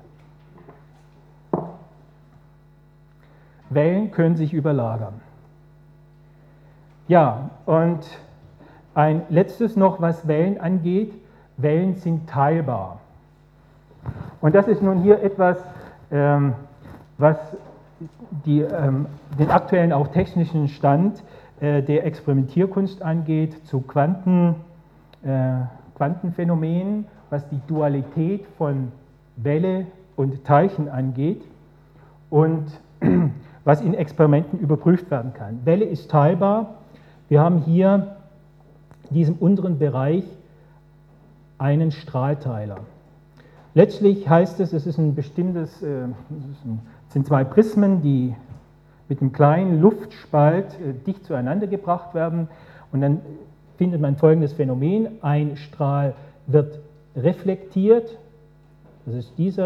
Wellen können sich überlagern. Ja, und ein letztes noch, was Wellen angeht. Wellen sind teilbar. Und das ist nun hier etwas, ähm, was die, ähm, den aktuellen auch technischen Stand äh, der Experimentierkunst angeht, zu Quanten, äh, Quantenphänomenen, was die Dualität von Welle und Teilchen angeht und was in Experimenten überprüft werden kann. Welle ist teilbar. Wir haben hier in diesem unteren Bereich einen Strahlteiler. Letztlich heißt es, es ist ein bestimmtes, äh, es sind zwei Prismen, die mit einem kleinen Luftspalt äh, dicht zueinander gebracht werden, und dann findet man folgendes Phänomen: Ein Strahl wird reflektiert, das ist dieser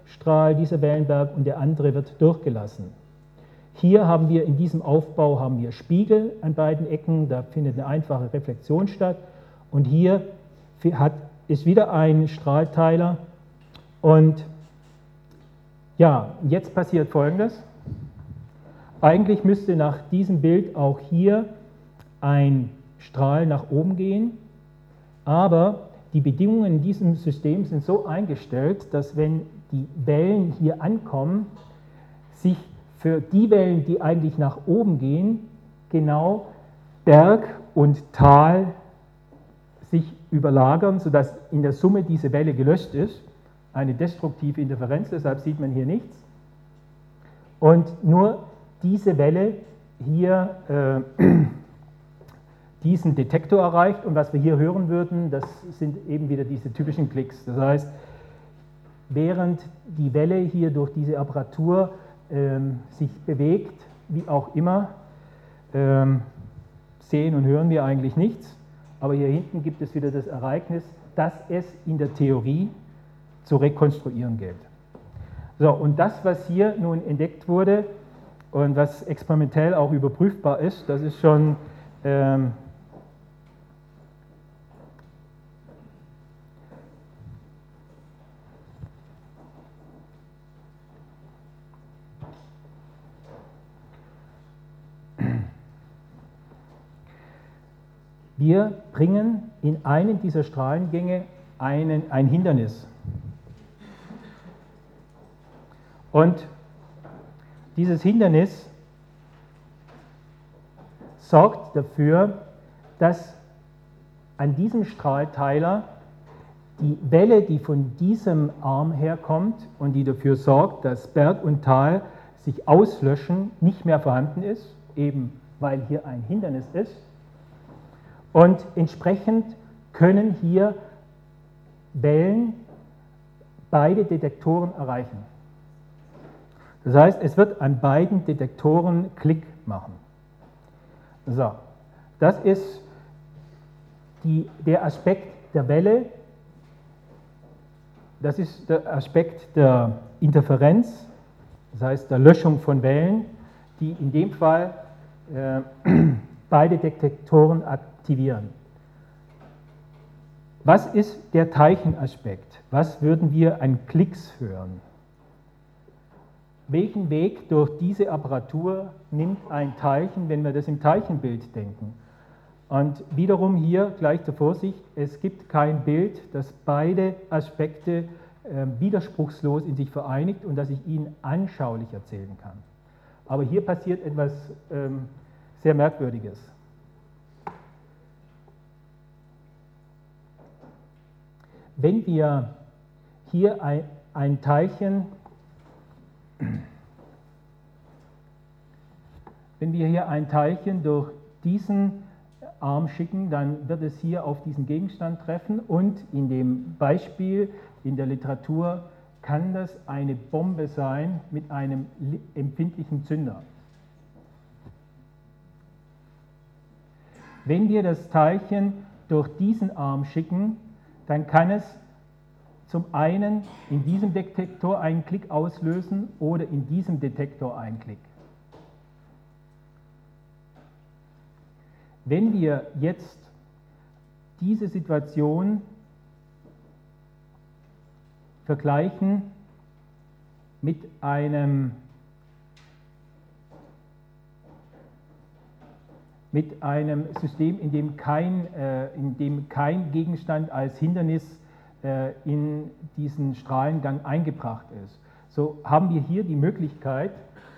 Strahl, dieser Wellenberg, und der andere wird durchgelassen. Hier haben wir in diesem Aufbau haben wir Spiegel an beiden Ecken, da findet eine einfache Reflexion statt. Und hier hat, ist wieder ein Strahlteiler. Und ja, jetzt passiert Folgendes. Eigentlich müsste nach diesem Bild auch hier ein Strahl nach oben gehen, aber die Bedingungen in diesem System sind so eingestellt, dass wenn die Wellen hier ankommen, sich für die Wellen, die eigentlich nach oben gehen, genau Berg und Tal sich überlagern, sodass in der Summe diese Welle gelöscht ist. Eine destruktive Interferenz, deshalb sieht man hier nichts. Und nur diese Welle hier äh, diesen Detektor erreicht, und was wir hier hören würden, das sind eben wieder diese typischen Klicks. Das heißt, während die Welle hier durch diese Apparatur ähm, sich bewegt, wie auch immer, ähm, sehen und hören wir eigentlich nichts, aber hier hinten gibt es wieder das Ereignis, dass es in der Theorie zu rekonstruieren gilt. So, und das, was hier nun entdeckt wurde und was experimentell auch überprüfbar ist, das ist schon ähm, wir bringen in einen dieser Strahlengänge einen, ein Hindernis. Und dieses Hindernis sorgt dafür, dass an diesem Strahlteiler die Welle, die von diesem Arm herkommt und die dafür sorgt, dass Berg und Tal sich auslöschen, nicht mehr vorhanden ist, eben weil hier ein Hindernis ist. Und entsprechend können hier Wellen beide Detektoren erreichen. Das heißt, es wird an beiden Detektoren Klick machen. So, das ist die, der Aspekt der Welle, das ist der Aspekt der Interferenz, das heißt der Löschung von Wellen, die in dem Fall äh, beide Detektoren aktivieren. Was ist der Teilchenaspekt? Was würden wir an Klicks hören? Welchen Weg durch diese Apparatur nimmt ein Teilchen, wenn wir das im Teilchenbild denken? Und wiederum hier gleich zur Vorsicht, es gibt kein Bild, das beide Aspekte äh, widerspruchslos in sich vereinigt und das ich Ihnen anschaulich erzählen kann. Aber hier passiert etwas ähm, sehr Merkwürdiges. Wenn wir hier ein, ein Teilchen, wenn wir hier ein Teilchen durch diesen Arm schicken, dann wird es hier auf diesen Gegenstand treffen und in dem Beispiel in der Literatur kann das eine Bombe sein mit einem empfindlichen Zünder. Wenn wir das Teilchen durch diesen Arm schicken, dann kann es zum einen in diesem Detektor einen Klick auslösen oder in diesem Detektor einen Klick. Wenn wir jetzt diese Situation vergleichen mit einem, mit einem System, in dem kein, äh, in dem kein Gegenstand als Hindernis äh, in diesen Strahlengang eingebracht ist, so haben wir hier die Möglichkeit,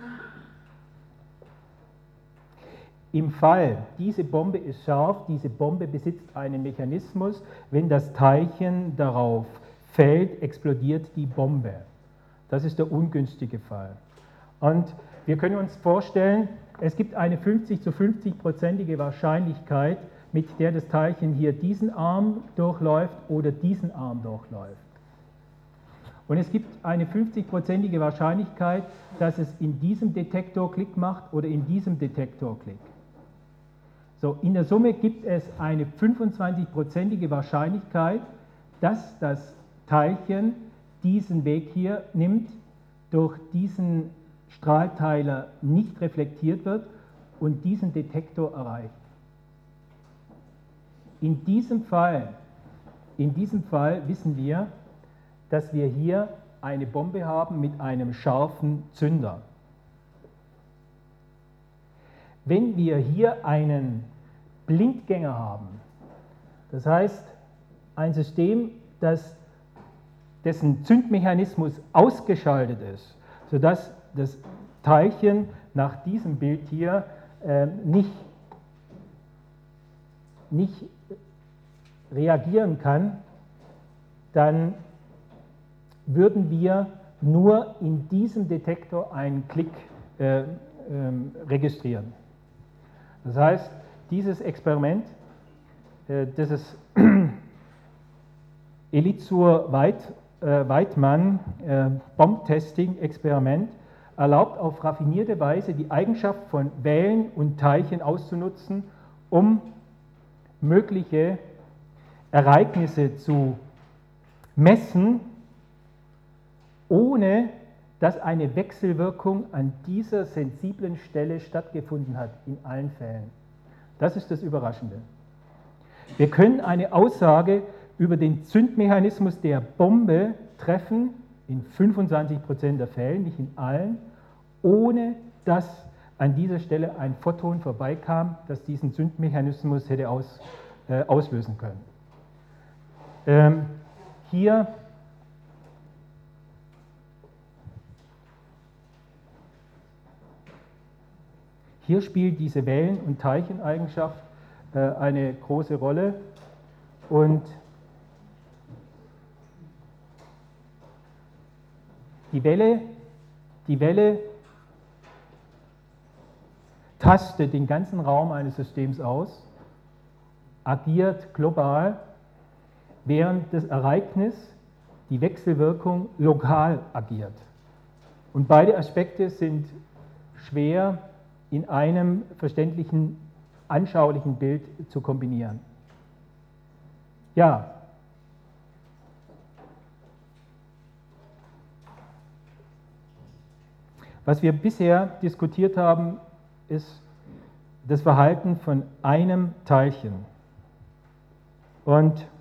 im Fall, diese Bombe ist scharf, diese Bombe besitzt einen Mechanismus, wenn das Teilchen darauf fällt, explodiert die Bombe. Das ist der ungünstige Fall. Und wir können uns vorstellen, es gibt eine fünfzig zu fünfzig-prozentige Wahrscheinlichkeit, mit der das Teilchen hier diesen Arm durchläuft oder diesen Arm durchläuft. Und es gibt eine fünfzig-prozentige Wahrscheinlichkeit, dass es in diesem Detektor Klick macht oder in diesem Detektor Klick. So, in der Summe gibt es eine fünfundzwanzig-prozentige Wahrscheinlichkeit, dass das Teilchen diesen Weg hier nimmt, durch diesen Strahlteiler nicht reflektiert wird und diesen Detektor erreicht. In diesem Fall, in diesem Fall wissen wir, dass wir hier eine Bombe haben mit einem scharfen Zünder. Wenn wir hier einen Blindgänger haben, das heißt ein System, das, dessen Zündmechanismus ausgeschaltet ist, sodass das Teilchen nach diesem Bild hier äh, nicht, nicht reagieren kann, dann würden wir nur in diesem Detektor einen Klick äh, äh, registrieren. Das heißt, dieses Experiment, äh, dieses Elizur-Weidmann äh, Bomb-Testing-Experiment erlaubt auf raffinierte Weise die Eigenschaft von Wellen und Teilchen auszunutzen, um mögliche Ereignisse zu messen, ohne dass eine Wechselwirkung an dieser sensiblen Stelle stattgefunden hat, in allen Fällen. Das ist das Überraschende. Wir können eine Aussage über den Zündmechanismus der Bombe treffen, in fünfundzwanzig Prozent der Fälle, nicht in allen, ohne dass an dieser Stelle ein Photon vorbeikam, das diesen Zündmechanismus hätte aus, äh, auslösen können. Ähm, hier Hier spielt diese Wellen- und Teilcheneigenschaft äh, eine große Rolle und die Welle, die Welle tastet den ganzen Raum eines Systems aus, agiert global, während das Ereignis, die Wechselwirkung, lokal agiert. Und beide Aspekte sind schwer in einem verständlichen, anschaulichen Bild zu kombinieren. Ja. Was wir bisher diskutiert haben, ist das Verhalten von einem Teilchen. Und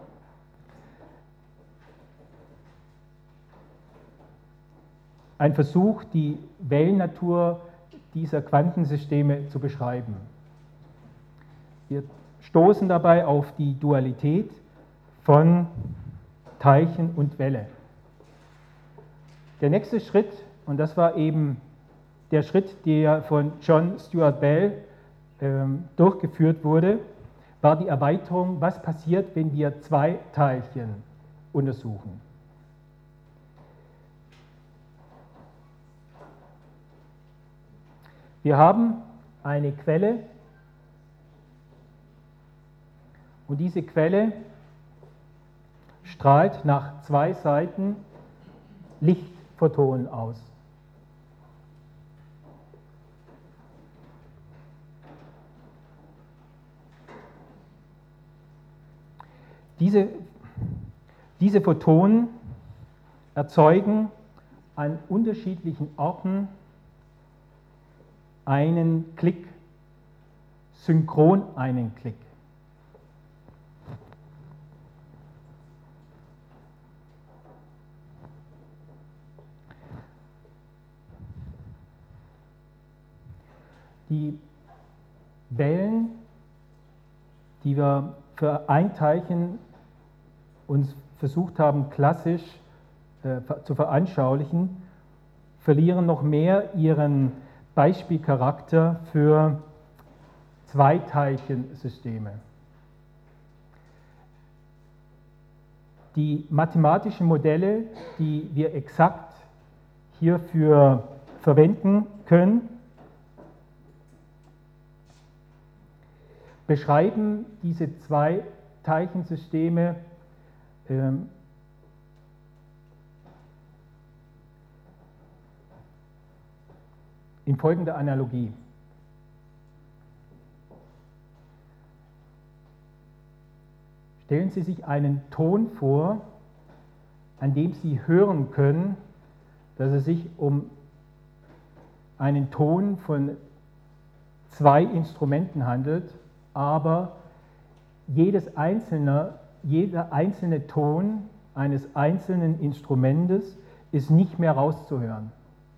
ein Versuch, die Wellennatur dieser Quantensysteme zu beschreiben. Wir stoßen dabei auf die Dualität von Teilchen und Welle. Der nächste Schritt, und das war eben der Schritt, der von John Stuart Bell ähm, durchgeführt wurde, war die Erweiterung, was passiert, wenn wir zwei Teilchen untersuchen. Wir haben eine Quelle und diese Quelle strahlt nach zwei Seiten Lichtphotonen aus. Diese, diese Photonen erzeugen an unterschiedlichen Orten einen Klick, synchron einen Klick. Die Wellen, die wir für ein Teilchen uns versucht haben, klassisch äh, zu veranschaulichen, verlieren noch mehr ihren Beispielcharakter für Zweiteilchensysteme. Die mathematischen Modelle, die wir exakt hierfür verwenden können, beschreiben diese Zweiteilchensysteme ähm, in folgender Analogie. Stellen Sie sich einen Ton vor, an dem Sie hören können, dass es sich um einen Ton von zwei Instrumenten handelt, aber jedes einzelne, jeder einzelne Ton eines einzelnen Instrumentes ist nicht mehr rauszuhören.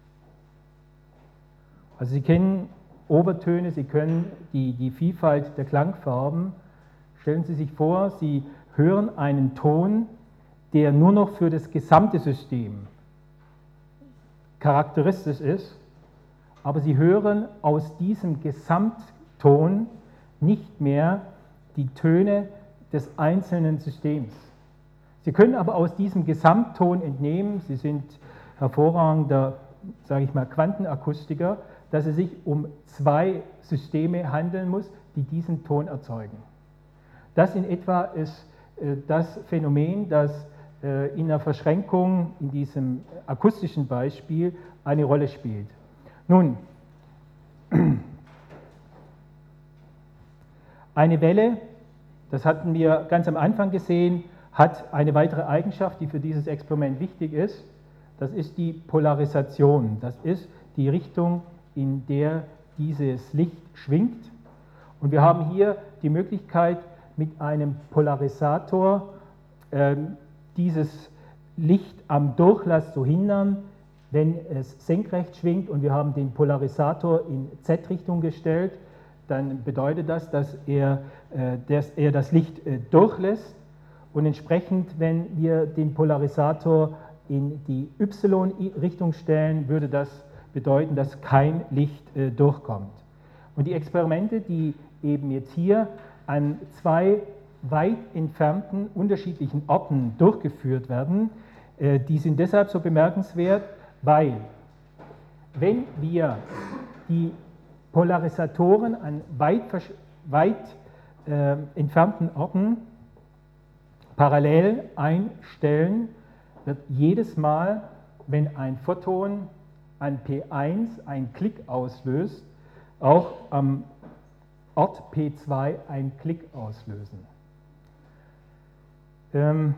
Also Sie kennen Obertöne, Sie können die, die Vielfalt der Klangfarben. Stellen Sie sich vor, Sie hören einen Ton, der nur noch für das gesamte System charakteristisch ist, aber Sie hören aus diesem Gesamtton nicht mehr die Töne des einzelnen Systems. Sie können aber aus diesem Gesamtton entnehmen, Sie sind hervorragender, sage ich mal, Quantenakustiker, dass es sich um zwei Systeme handeln muss, die diesen Ton erzeugen. Das in etwa ist äh, das Phänomen, das äh, in der Verschränkung in diesem akustischen Beispiel eine Rolle spielt. Nun, eine Welle, das hatten wir ganz am Anfang gesehen, hat eine weitere Eigenschaft, die für dieses Experiment wichtig ist. Das ist die Polarisation. Das ist die Richtung, in der dieses Licht schwingt. Und wir haben hier die Möglichkeit, mit einem Polarisator äh, dieses Licht am Durchlass zu hindern, wenn es senkrecht schwingt, und wir haben den Polarisator in Z-Richtung gestellt, dann bedeutet das, dass er, äh, dass er das Licht äh, durchlässt, und entsprechend, wenn wir den Polarisator in die Y-Richtung stellen, würde das bedeuten, dass kein Licht äh, durchkommt. Und die Experimente, die eben jetzt hier an zwei weit entfernten unterschiedlichen Orten durchgeführt werden, äh, die sind deshalb so bemerkenswert, weil wenn wir die Polarisatoren an weit, weit äh, entfernten Orten parallel einstellen, wird jedes Mal, wenn ein Photon an P eins einen Klick auslöst, auch am Ort P zwei einen Klick auslösen. Ähm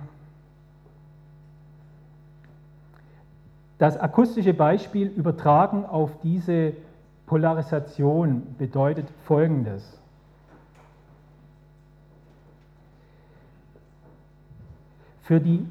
Das akustische Beispiel übertragen auf diese Polarisation bedeutet Folgendes. Für die,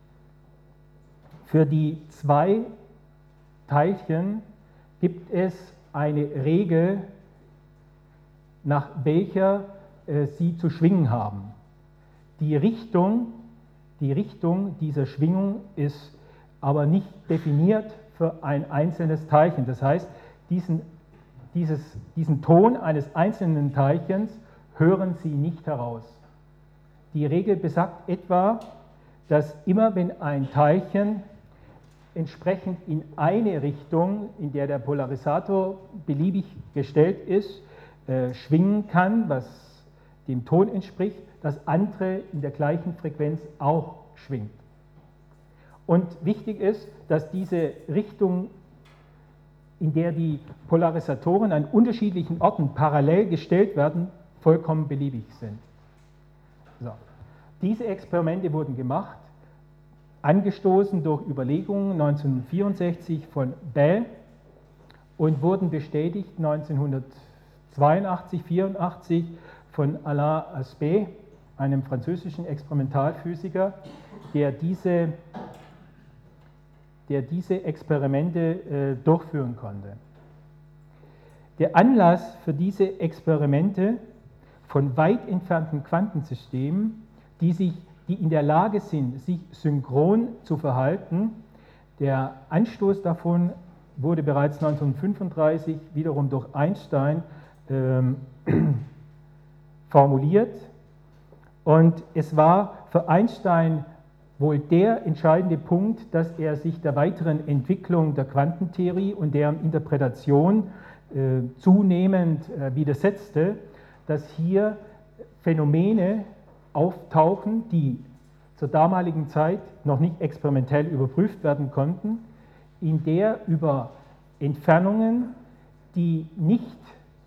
für die zwei Teilchen gibt es eine Regel, nach welcher äh, sie zu schwingen haben. Die Richtung, die Richtung dieser Schwingung ist aber nicht definiert für ein einzelnes Teilchen. Das heißt, diesen, dieses, diesen Ton eines einzelnen Teilchens hören Sie nicht heraus. Die Regel besagt etwa, dass immer wenn ein Teilchen entsprechend in eine Richtung, in der der Polarisator beliebig gestellt ist, äh, schwingen kann, was dem Ton entspricht, das andere in der gleichen Frequenz auch schwingt. Und wichtig ist, dass diese Richtung, in der die Polarisatoren an unterschiedlichen Orten parallel gestellt werden, vollkommen beliebig sind. So. Diese Experimente wurden gemacht, angestoßen durch Überlegungen neunzehnhundertvierundsechzig von Bell und wurden bestätigt neunzehnhundertzweiundachtzig, vierundachtzig von Alain Aspect, einem französischen Experimentalphysiker, der diese, der diese Experimente äh, durchführen konnte. Der Anlass für diese Experimente von weit entfernten Quantensystemen, die, sich, die in der Lage sind, sich synchron zu verhalten, der Anstoß davon wurde bereits neunzehnhundertfünfunddreißig wiederum durch Einstein ähm, formuliert. Und es war für Einstein wohl der entscheidende Punkt, dass er sich der weiteren Entwicklung der Quantentheorie und deren Interpretation äh, zunehmend äh, widersetzte, dass hier Phänomene auftauchen, die zur damaligen Zeit noch nicht experimentell überprüft werden konnten, in der über Entfernungen, die nicht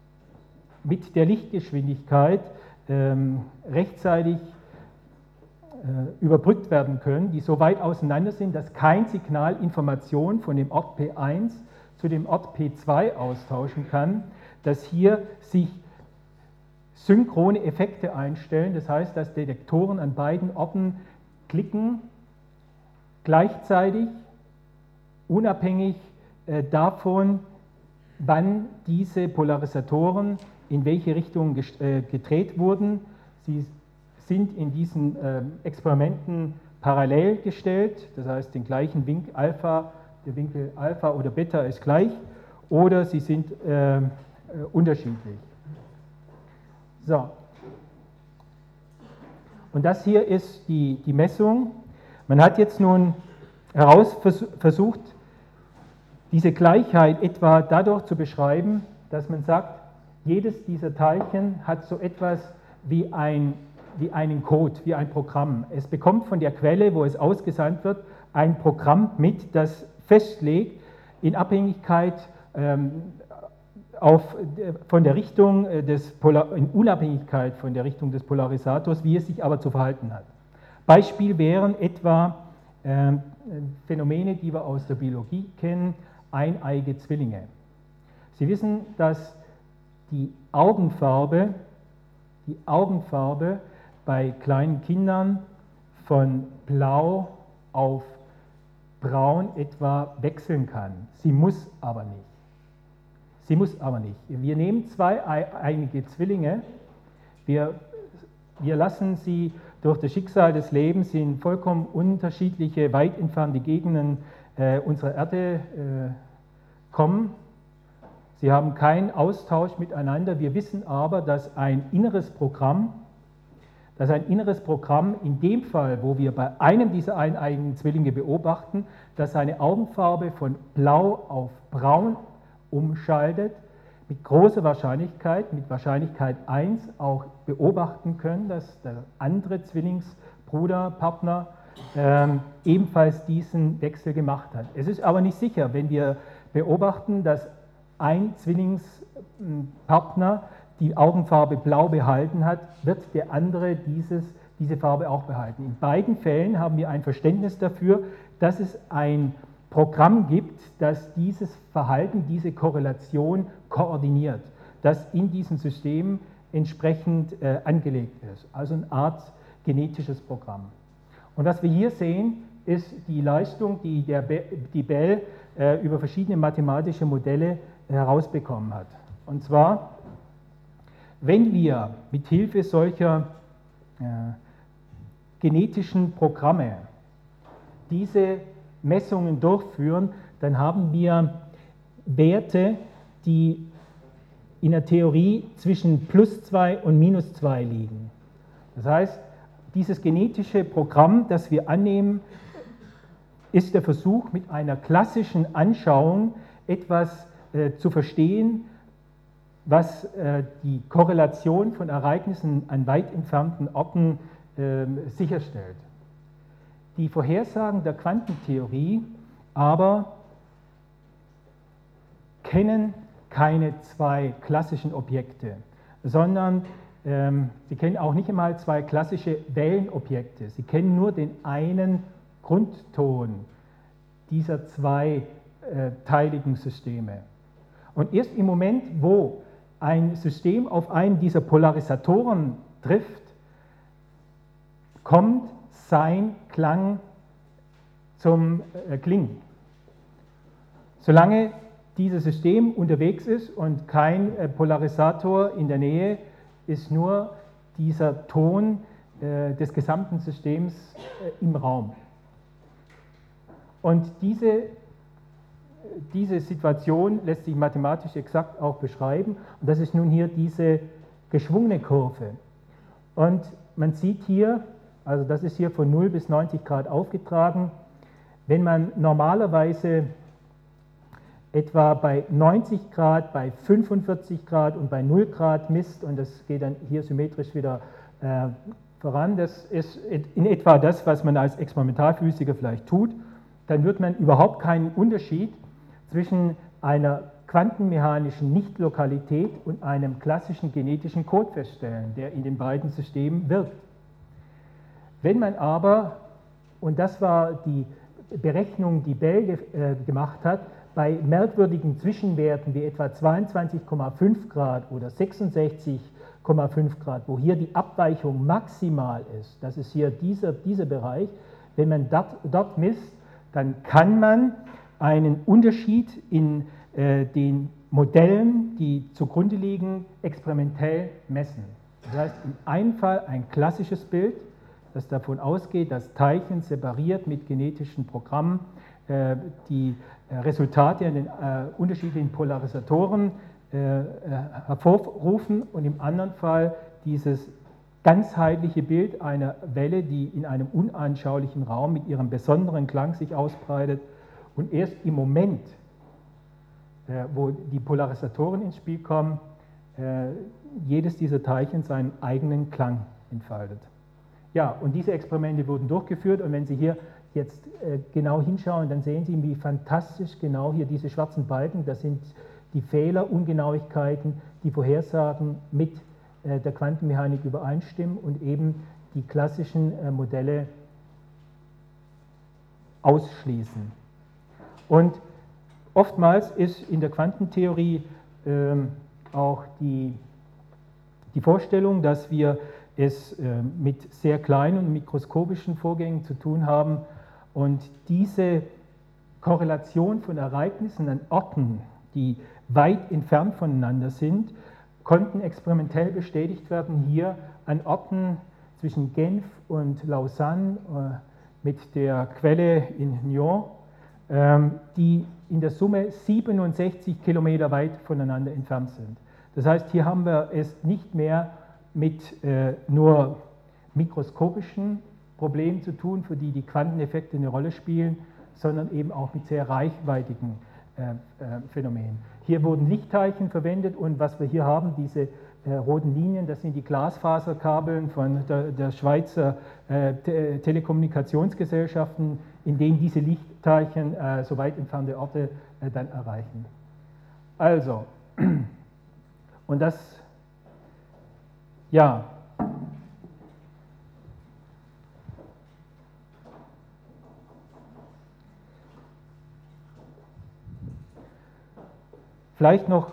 mit der Lichtgeschwindigkeit ähm, rechtzeitig überbrückt werden können, die so weit auseinander sind, dass kein Signal Information von dem Ort P eins zu dem Ort P zwei austauschen kann, dass hier sich synchrone Effekte einstellen, das heißt, dass Detektoren an beiden Orten klicken, gleichzeitig, unabhängig äh, davon, wann diese Polarisatoren in welche Richtung äh, gedreht wurden. Sie sind in diesen äh, Experimenten parallel gestellt, das heißt, den gleichen Winkel Alpha, der Winkel Alpha oder Beta ist gleich, oder sie sind äh, äh, unterschiedlich. So. Und das hier ist die, die Messung. Man hat jetzt nun heraus versucht, diese Gleichheit etwa dadurch zu beschreiben, dass man sagt, jedes dieser Teilchen hat so etwas wie, ein, wie einen Code, wie ein Programm. Es bekommt von der Quelle, wo es ausgesandt wird, ein Programm mit, das festlegt, in Abhängigkeit ähm, auf, von der Richtung des Polar, in Unabhängigkeit von der Richtung des Polarisators, wie es sich aber zu verhalten hat. Beispiel wären etwa äh, Phänomene, die wir aus der Biologie kennen, eineige Zwillinge. Sie wissen, dass die Augenfarbe, die Augenfarbe bei kleinen Kindern von blau auf braun etwa wechseln kann. Sie muss aber nicht. Sie muss aber nicht. Wir nehmen zwei einige Zwillinge, wir, wir lassen sie durch das Schicksal des Lebens in vollkommen unterschiedliche, weit entfernte Gegenden äh, unserer Erde äh, kommen. Sie haben keinen Austausch miteinander. Wir wissen aber, dass ein inneres Programm, dass ein inneres Programm in dem Fall, wo wir bei einem dieser eineigigen Zwillinge beobachten, dass seine Augenfarbe von blau auf braun umschaltet, mit großer Wahrscheinlichkeit, mit Wahrscheinlichkeit eins auch beobachten können, dass der andere Zwillingsbruder, Partner ähm, ebenfalls diesen Wechsel gemacht hat. Es ist aber nicht sicher, wenn wir beobachten, dass ein Zwillingspartner die Augenfarbe blau behalten hat, wird der andere dieses, diese Farbe auch behalten. In beiden Fällen haben wir ein Verständnis dafür, dass es ein Programm gibt, das dieses Verhalten, diese Korrelation koordiniert, das in diesem System entsprechend äh, angelegt ist. Also eine Art genetisches Programm. Und was wir hier sehen, ist die Leistung, die, der Be die Bell äh, über verschiedene mathematische Modelle herausbekommen hat. Und zwar, wenn wir mit Hilfe solcher äh, genetischen Programme diese Messungen durchführen, dann haben wir Werte, die in der Theorie zwischen plus zwei und minus zwei liegen. Das heißt, dieses genetische Programm, das wir annehmen, ist der Versuch, mit einer klassischen Anschauung etwas äh, zu verstehen, was äh, die Korrelation von Ereignissen an weit entfernten Orten äh, sicherstellt. Die Vorhersagen der Quantentheorie aber kennen keine zwei klassischen Objekte, sondern ähm, sie kennen auch nicht einmal zwei klassische Wellenobjekte. Sie kennen nur den einen Grundton dieser zweiteiligen Systeme. Und erst im Moment, wo ein System auf einen dieser Polarisatoren trifft, kommt sein Klang zum äh, Klingen. Solange dieses System unterwegs ist und kein äh, Polarisator in der Nähe, ist nur dieser Ton äh, des gesamten Systems äh, im Raum. Und diese, diese Situation lässt sich mathematisch exakt auch beschreiben. Und das ist nun hier diese geschwungene Kurve. Und man sieht hier, also das ist hier von null bis neunzig Grad aufgetragen, wenn man normalerweise etwa bei neunzig Grad, bei fünfundvierzig Grad und bei null Grad misst, und das geht dann hier symmetrisch wieder äh, voran, das ist in etwa das, was man als Experimentalphysiker vielleicht tut, dann wird man überhaupt keinen Unterschied zwischen einer quantenmechanischen Nichtlokalität und einem klassischen genetischen Code feststellen, der in den beiden Systemen wirkt. Wenn man aber, und das war die Berechnung, die Bell ge äh, gemacht hat, bei merkwürdigen Zwischenwerten wie etwa zweiundzwanzig Komma fünf Grad oder sechsundsechzig Komma fünf Grad, wo hier die Abweichung maximal ist, das ist hier dieser, dieser Bereich, wenn man dort, dort misst, dann kann man einen Unterschied in äh, den Modellen, die zugrunde liegen, experimentell messen. Das heißt, in einem Fall ein klassisches Bild, das davon ausgeht, dass Teilchen separiert mit genetischen Programmen äh, die äh, Resultate an den äh, unterschiedlichen Polarisatoren äh, äh, hervorrufen und im anderen Fall dieses ganzheitliche Bild einer Welle, die in einem unanschaulichen Raum mit ihrem besonderen Klang sich ausbreitet und erst im Moment, äh, wo die Polarisatoren ins Spiel kommen, äh, jedes dieser Teilchen seinen eigenen Klang entfaltet. Ja, und diese Experimente wurden durchgeführt und wenn Sie hier jetzt äh, genau hinschauen, dann sehen Sie, wie fantastisch genau hier diese schwarzen Balken, das sind die Fehler, Ungenauigkeiten, die Vorhersagen mit äh, der Quantenmechanik übereinstimmen und eben die klassischen äh, Modelle ausschließen. Und oftmals ist in der Quantentheorie äh, auch die, die Vorstellung, dass wir es äh, mit sehr kleinen und mikroskopischen Vorgängen zu tun haben und diese Korrelation von Ereignissen an Orten, die weit entfernt voneinander sind, konnten experimentell bestätigt werden, hier an Orten zwischen Genf und Lausanne äh, mit der Quelle in Nyon, äh, die in der Summe siebenundsechzig Kilometer weit voneinander entfernt sind. Das heißt, hier haben wir es nicht mehr mit äh, nur mikroskopischen Problemen zu tun, für die die Quanteneffekte eine Rolle spielen, sondern eben auch mit sehr reichweitigen äh, äh, Phänomenen. Hier wurden Lichtteilchen verwendet und was wir hier haben, diese äh, roten Linien, das sind die Glasfaserkabeln von der, der Schweizer äh, Te Telekommunikationsgesellschaften, in denen diese Lichtteilchen äh, so weit entfernte Orte äh, dann erreichen. Also, und das Ja, vielleicht noch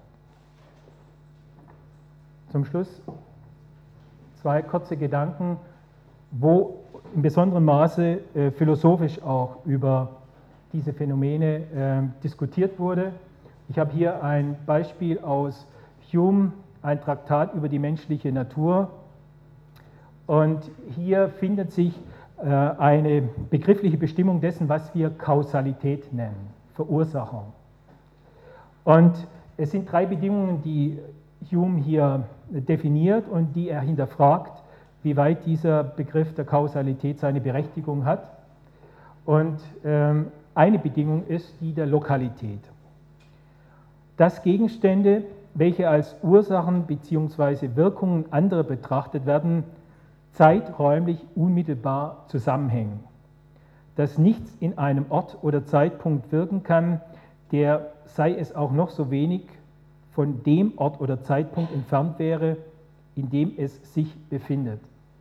zum Schluss zwei kurze Gedanken, wo in besonderem Maße äh, philosophisch auch über diese Phänomene äh, diskutiert wurde. Ich habe hier ein Beispiel aus Hume, ein Traktat über die menschliche Natur. Und hier findet sich äh, eine begriffliche Bestimmung dessen, was wir Kausalität nennen, Verursachung. Und es sind drei Bedingungen, die Hume hier definiert und die er hinterfragt, wie weit dieser Begriff der Kausalität seine Berechtigung hat. Und ähm, eine Bedingung ist die der Lokalität. Dass Gegenstände, welche als Ursachen bzw. Wirkungen anderer betrachtet werden, zeiträumlich unmittelbar zusammenhängen. Dass nichts in einem Ort oder Zeitpunkt wirken kann, der, sei es auch noch so wenig, von dem Ort oder Zeitpunkt entfernt wäre, in dem es sich befindet.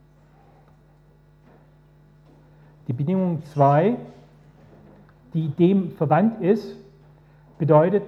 Die Bedingung zwei, die dem verwandt ist, bedeutet,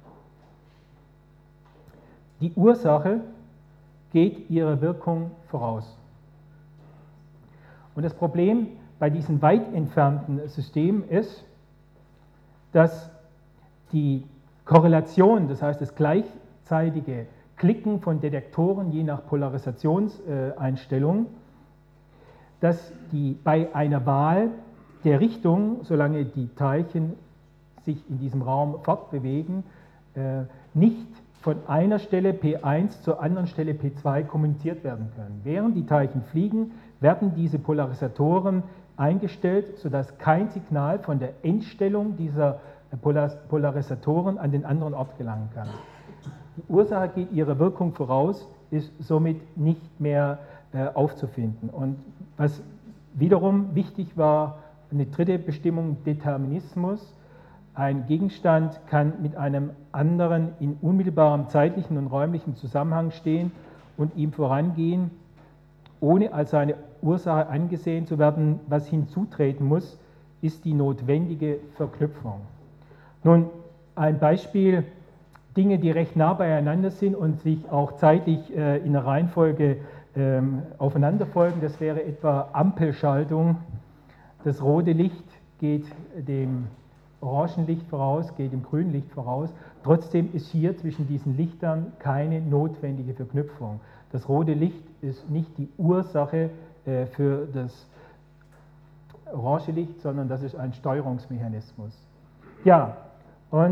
die Ursache geht ihrer Wirkung voraus. Und das Problem bei diesen weit entfernten Systemen ist, dass die Korrelation, das heißt das gleichzeitige Klicken von Detektoren je nach Polarisationseinstellung, dass die bei einer Wahl der Richtung, solange die Teilchen sich in diesem Raum fortbewegen, nicht von einer Stelle P eins zur anderen Stelle P zwei kommuniziert werden können. Während die Teilchen fliegen, werden diese Polarisatoren eingestellt, sodass kein Signal von der Endstellung dieser Polarisatoren an den anderen Ort gelangen kann. Die Ursache geht ihrer Wirkung voraus, ist somit nicht mehr äh, aufzufinden. Und was wiederum wichtig war, eine dritte Bestimmung, Determinismus. Ein Gegenstand kann mit einem anderen in unmittelbarem zeitlichen und räumlichen Zusammenhang stehen und ihm vorangehen, ohne als seine Ursache angesehen zu werden. Was hinzutreten muss, ist die notwendige Verknüpfung. Nun, ein Beispiel, Dinge, die recht nah beieinander sind und sich auch zeitlich äh, in der Reihenfolge äh, aufeinanderfolgen, das wäre etwa Ampelschaltung. Das rote Licht geht dem orangen Licht voraus, geht dem grünen Licht voraus. Trotzdem ist hier zwischen diesen Lichtern keine notwendige Verknüpfung. Das rote Licht ist nicht die Ursache äh, für das orange Licht, sondern das ist ein Steuerungsmechanismus. Ja, und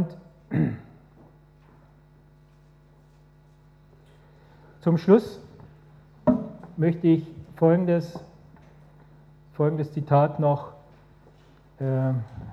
zum Schluss möchte ich folgendes, folgendes Zitat noch äh,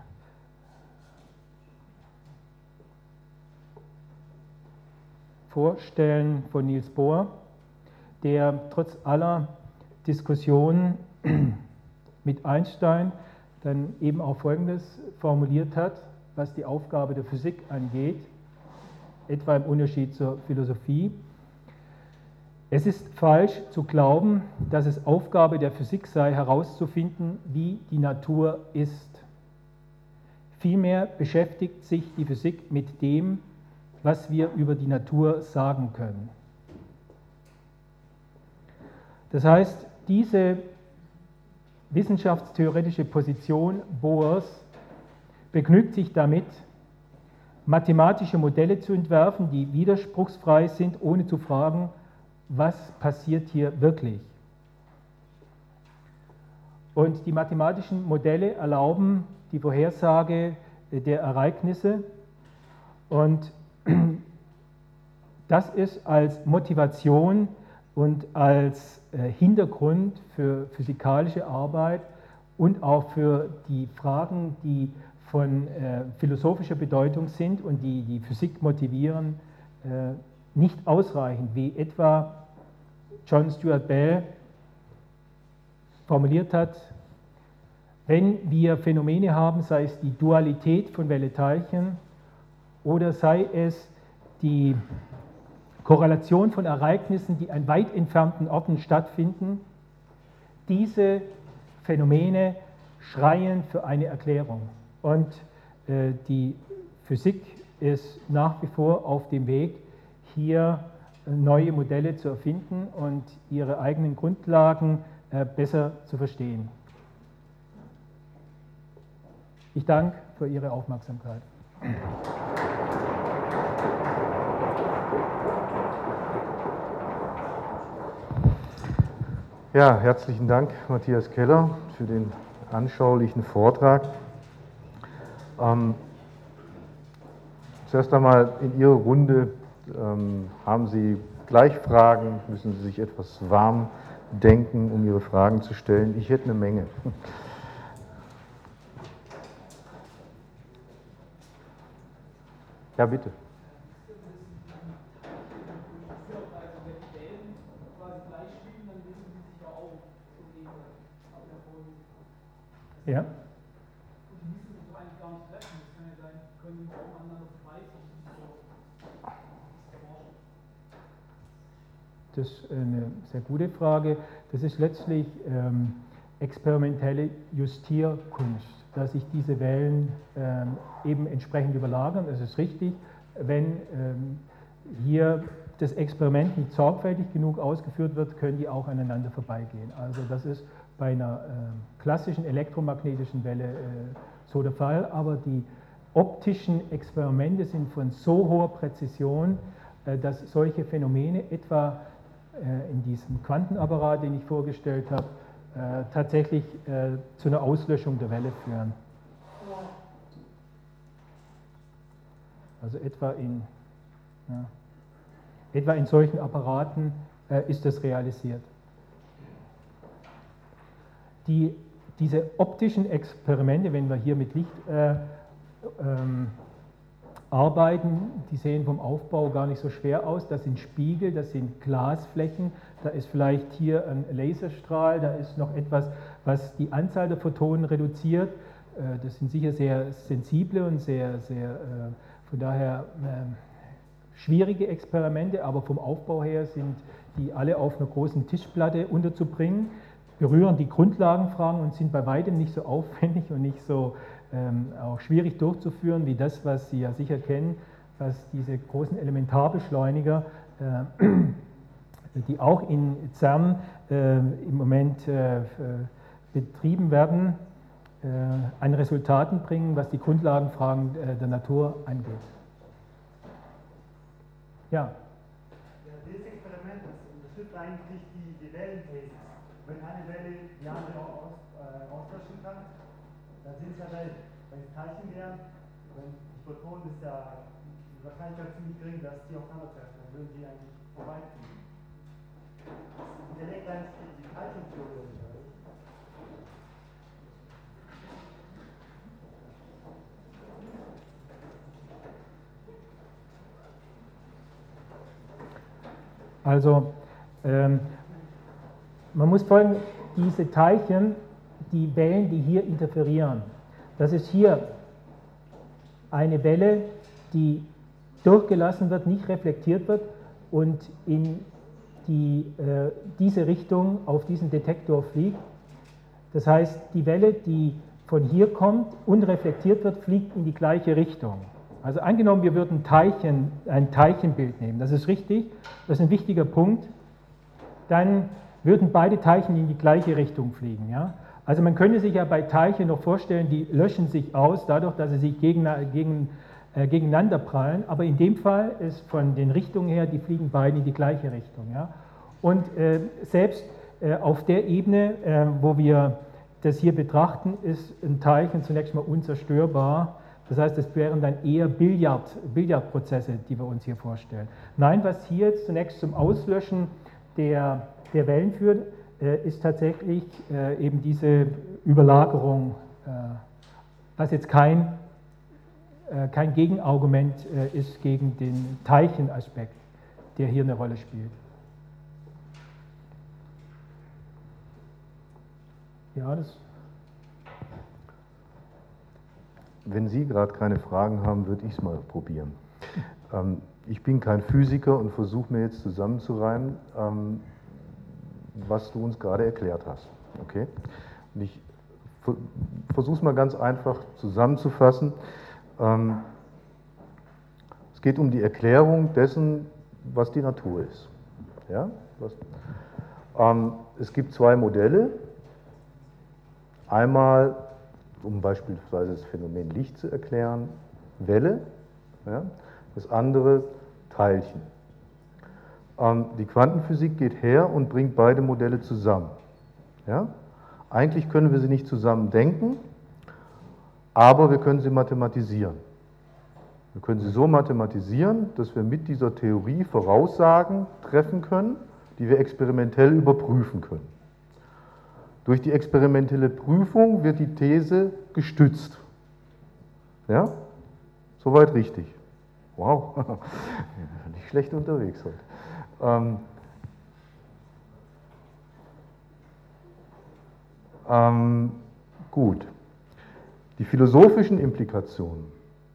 vorstellen von Niels Bohr, der trotz aller Diskussionen mit Einstein dann eben auch Folgendes formuliert hat, was die Aufgabe der Physik angeht, etwa im Unterschied zur Philosophie. Es ist falsch zu glauben, dass es Aufgabe der Physik sei, herauszufinden, wie die Natur ist. Vielmehr beschäftigt sich die Physik mit dem, was wir über die Natur sagen können. Das heißt, diese wissenschaftstheoretische Position Bohrs begnügt sich damit, mathematische Modelle zu entwerfen, die widerspruchsfrei sind, ohne zu fragen, was passiert hier wirklich. Und die mathematischen Modelle erlauben die Vorhersage der Ereignisse, und das ist als Motivation und als Hintergrund für physikalische Arbeit und auch für die Fragen, die von philosophischer Bedeutung sind und die die Physik motivieren, nicht ausreichend, wie etwa John Stuart Bell formuliert hat: Wenn wir Phänomene haben, sei es die Dualität von Welle-Teilchen oder sei es die Korrelation von Ereignissen, die an weit entfernten Orten stattfinden, diese Phänomene schreien für eine Erklärung. Und äh, die Physik ist nach wie vor auf dem Weg, hier neue Modelle zu erfinden und ihre eigenen Grundlagen äh, besser zu verstehen. Ich danke für Ihre Aufmerksamkeit. Ja, herzlichen Dank, Matthias Keller, für den anschaulichen Vortrag. Ähm, zuerst einmal in Ihrer Runde, ähm, haben Sie gleich Fragen? Müssen Sie sich etwas warm denken, um Ihre Fragen zu stellen? Ich hätte eine Menge. Ja, bitte. Ja. Das ist eine sehr gute Frage. Das ist letztlich ähm, experimentelle Justierkunst, dass sich diese Wellen ähm, eben entsprechend überlagern. Es ist richtig, wenn ähm, hier das Experiment nicht sorgfältig genug ausgeführt wird, können die auch aneinander vorbeigehen. Also das ist bei einer äh, klassischen elektromagnetischen Welle äh, so der Fall, aber die optischen Experimente sind von so hoher Präzision, äh, dass solche Phänomene etwa äh, in diesem Quantenapparat, den ich vorgestellt habe, äh, tatsächlich äh, zu einer Auslöschung der Welle führen. Also etwa in, ja, etwa in solchen Apparaten äh, ist das realisiert. Die, diese optischen Experimente, wenn wir hier mit Licht äh, ähm, arbeiten, die sehen vom Aufbau gar nicht so schwer aus. Das sind Spiegel, das sind Glasflächen, da ist vielleicht hier ein Laserstrahl, da ist noch etwas, was die Anzahl der Photonen reduziert. Äh, das sind sicher sehr sensible und sehr, sehr äh, von daher äh, schwierige Experimente, aber vom Aufbau her sind die alle auf einer großen Tischplatte unterzubringen. berühren die Grundlagenfragen und sind bei weitem nicht so aufwendig und nicht so ähm, auch schwierig durchzuführen wie das, was Sie ja sicher kennen, was diese großen Elementarbeschleuniger, äh, die auch in CERN äh, im Moment äh, betrieben werden, äh, an Resultaten bringen, was die Grundlagenfragen äh, der Natur angeht. Ja. Ja, dieses Experiment das unterstützt eigentlich die, die Wellenthese. Wenn eine Welle die andere aus, äh, auslöschen kann, dann sind es ja Wellen. Wenn es Teilchen wären, wenn die Protonen ist ja die Wahrscheinlichkeit ziemlich gering, dass die aufeinandertreffen, dann würden die eigentlich vorbeiziehen. Das widerlegt eigentlich die, die Teilchentheorie. Also, ähm, man muss folgen, diese Teilchen, die Wellen, die hier interferieren, das ist hier eine Welle, die durchgelassen wird, nicht reflektiert wird und in die, äh, diese Richtung auf diesen Detektor fliegt. Das heißt, die Welle, die von hier kommt, unreflektiert wird, fliegt in die gleiche Richtung. Also angenommen, wir würden Teilchen, ein Teilchenbild nehmen, das ist richtig, das ist ein wichtiger Punkt, dann würden beide Teilchen in die gleiche Richtung fliegen. Ja? Also man könnte sich ja bei Teilchen noch vorstellen, die löschen sich aus, dadurch, dass sie sich gegen, gegen, äh, gegeneinander prallen, aber in dem Fall ist von den Richtungen her, die fliegen beide in die gleiche Richtung. Ja? Und äh, selbst äh, auf der Ebene, äh, wo wir das hier betrachten, ist ein Teilchen zunächst mal unzerstörbar. Das heißt, es wären dann eher Billard, Billardprozesse, die wir uns hier vorstellen. Nein, was hier jetzt zunächst zum Auslöschen der, der Wellen führt, äh, ist tatsächlich äh, eben diese Überlagerung, äh, was jetzt kein, äh, kein Gegenargument äh, ist gegen den Teilchenaspekt, der hier eine Rolle spielt. Ja, das. Wenn Sie gerade keine Fragen haben, würde ich es mal probieren. Ähm, ich bin kein Physiker und versuche mir jetzt zusammenzureimen, ähm, was du uns gerade erklärt hast. Okay? Und ich versuche es mal ganz einfach zusammenzufassen. Ähm, es geht um die Erklärung dessen, was die Natur ist. Ja? Was, ähm, es gibt zwei Modelle. Einmal, um beispielsweise das Phänomen Licht zu erklären, Welle, ja, das andere Teilchen. Ähm, die Quantenphysik geht her und bringt beide Modelle zusammen. Ja? Eigentlich können wir sie nicht zusammen denken, aber wir können sie mathematisieren. Wir können sie so mathematisieren, dass wir mit dieser Theorie Voraussagen treffen können, die wir experimentell überprüfen können. Durch die experimentelle Prüfung wird die These gestützt. Ja? Soweit richtig. Wow, nicht schlecht unterwegs heute. Ähm, ähm, gut. Die philosophischen Implikationen.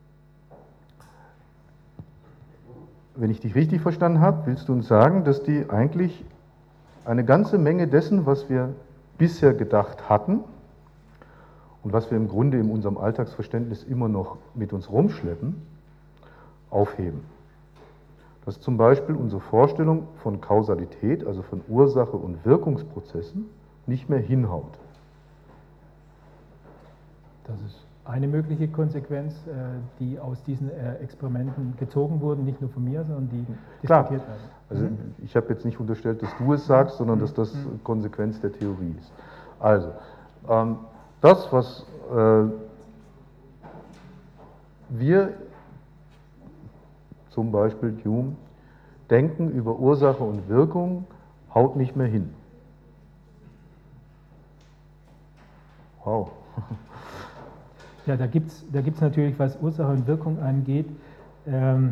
Wenn ich dich richtig verstanden habe, willst du uns sagen, dass die eigentlich eine ganze Menge dessen, was wir bisher gedacht hatten und was wir im Grunde in unserem Alltagsverständnis immer noch mit uns rumschleppen, aufheben. Dass zum Beispiel unsere Vorstellung von Kausalität, also von Ursache- und Wirkungsprozessen, nicht mehr hinhaut. Das ist eine mögliche Konsequenz, die aus diesen Experimenten gezogen wurden, nicht nur von mir, sondern die Klar. diskutiert werden. Also ich habe jetzt nicht unterstellt, dass du es sagst, sondern dass das Konsequenz der Theorie ist. Also, ähm, das, was äh, wir, zum Beispiel Hume, denken über Ursache und Wirkung, haut nicht mehr hin. Wow. Ja, da gibt es da gibt's natürlich, was Ursache und Wirkung angeht, ähm,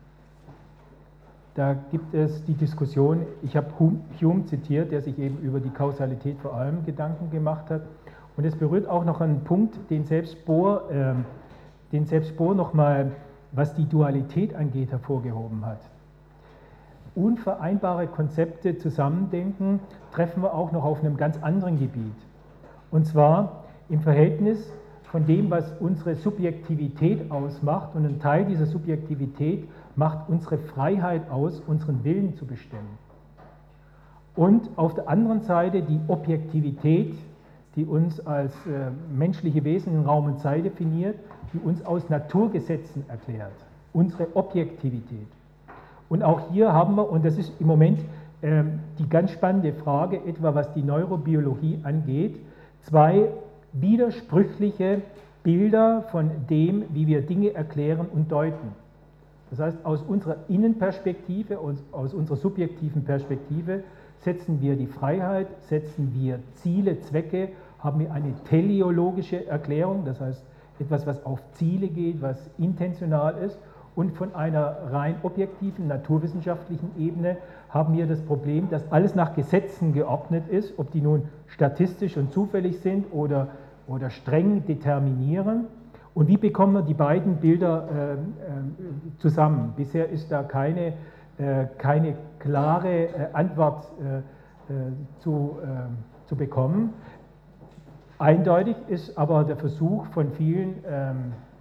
da gibt es die Diskussion, ich habe Hume zitiert, der sich eben über die Kausalität vor allem Gedanken gemacht hat. Und es berührt auch noch einen Punkt, den selbst Bohr, äh, den selbst Bohr nochmal, was die Dualität angeht, hervorgehoben hat. unvereinbare Konzepte zusammendenken, treffen wir auch noch auf einem ganz anderen Gebiet. Und zwar im Verhältnis von dem, was unsere Subjektivität ausmacht. Und ein Teil dieser Subjektivität macht unsere Freiheit aus, unseren Willen zu bestimmen. Und auf der anderen Seite die Objektivität, die uns als äh, menschliche Wesen in Raum und Zeit definiert, die uns aus Naturgesetzen erklärt. Unsere Objektivität. Und auch hier haben wir, und das ist im Moment äh, die ganz spannende Frage, etwa was die Neurobiologie angeht, zwei widersprüchliche Bilder von dem, wie wir Dinge erklären und deuten. Das heißt, aus unserer Innenperspektive, aus unserer subjektiven Perspektive setzen wir die Freiheit, setzen wir Ziele, Zwecke, haben wir eine teleologische Erklärung, das heißt etwas, was auf Ziele geht, was intentional ist. Und von einer rein objektiven, naturwissenschaftlichen Ebene haben wir das Problem, dass alles nach Gesetzen geordnet ist, ob die nun statistisch und zufällig sind oder, oder streng determinieren. Und wie bekommen wir die beiden Bilder äh, äh, zusammen? Bisher ist da keine, äh, keine klare äh, Antwort äh, äh, zu, äh, zu bekommen. Eindeutig ist aber der Versuch von vielen ähm,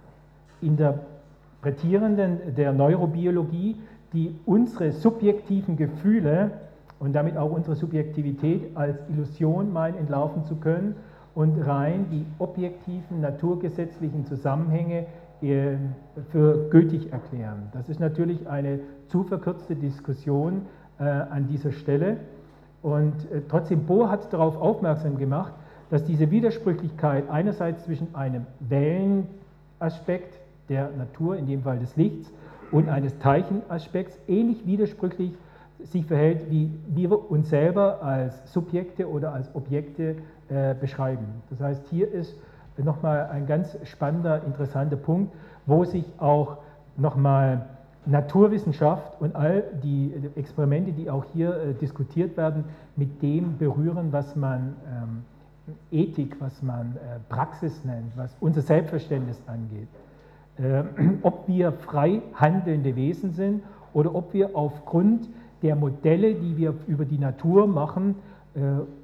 Interpretierenden der Neurobiologie, die unsere subjektiven Gefühle und damit auch unsere Subjektivität als Illusion meinen, entlarven zu können und rein die objektiven, naturgesetzlichen Zusammenhänge äh, für gültig erklären. Das ist natürlich eine zu verkürzte Diskussion äh, an dieser Stelle. Und äh, trotzdem, Bohr hat darauf aufmerksam gemacht, dass diese Widersprüchlichkeit einerseits zwischen einem Wellenaspekt der Natur, in dem Fall des Lichts, und eines Teilchenaspekts ähnlich widersprüchlich sich verhält, wie wir uns selber als Subjekte oder als Objekte äh, beschreiben. Das heißt, hier ist nochmal ein ganz spannender, interessanter Punkt, wo sich auch nochmal Naturwissenschaft und all die Experimente, die auch hier äh, diskutiert werden, mit dem berühren, was man ähm, Ethik, was man äh, Praxis nennt, was unser Selbstverständnis angeht. Äh, ob wir frei handelnde Wesen sind oder ob wir aufgrund der Modelle, die wir über die Natur machen, äh,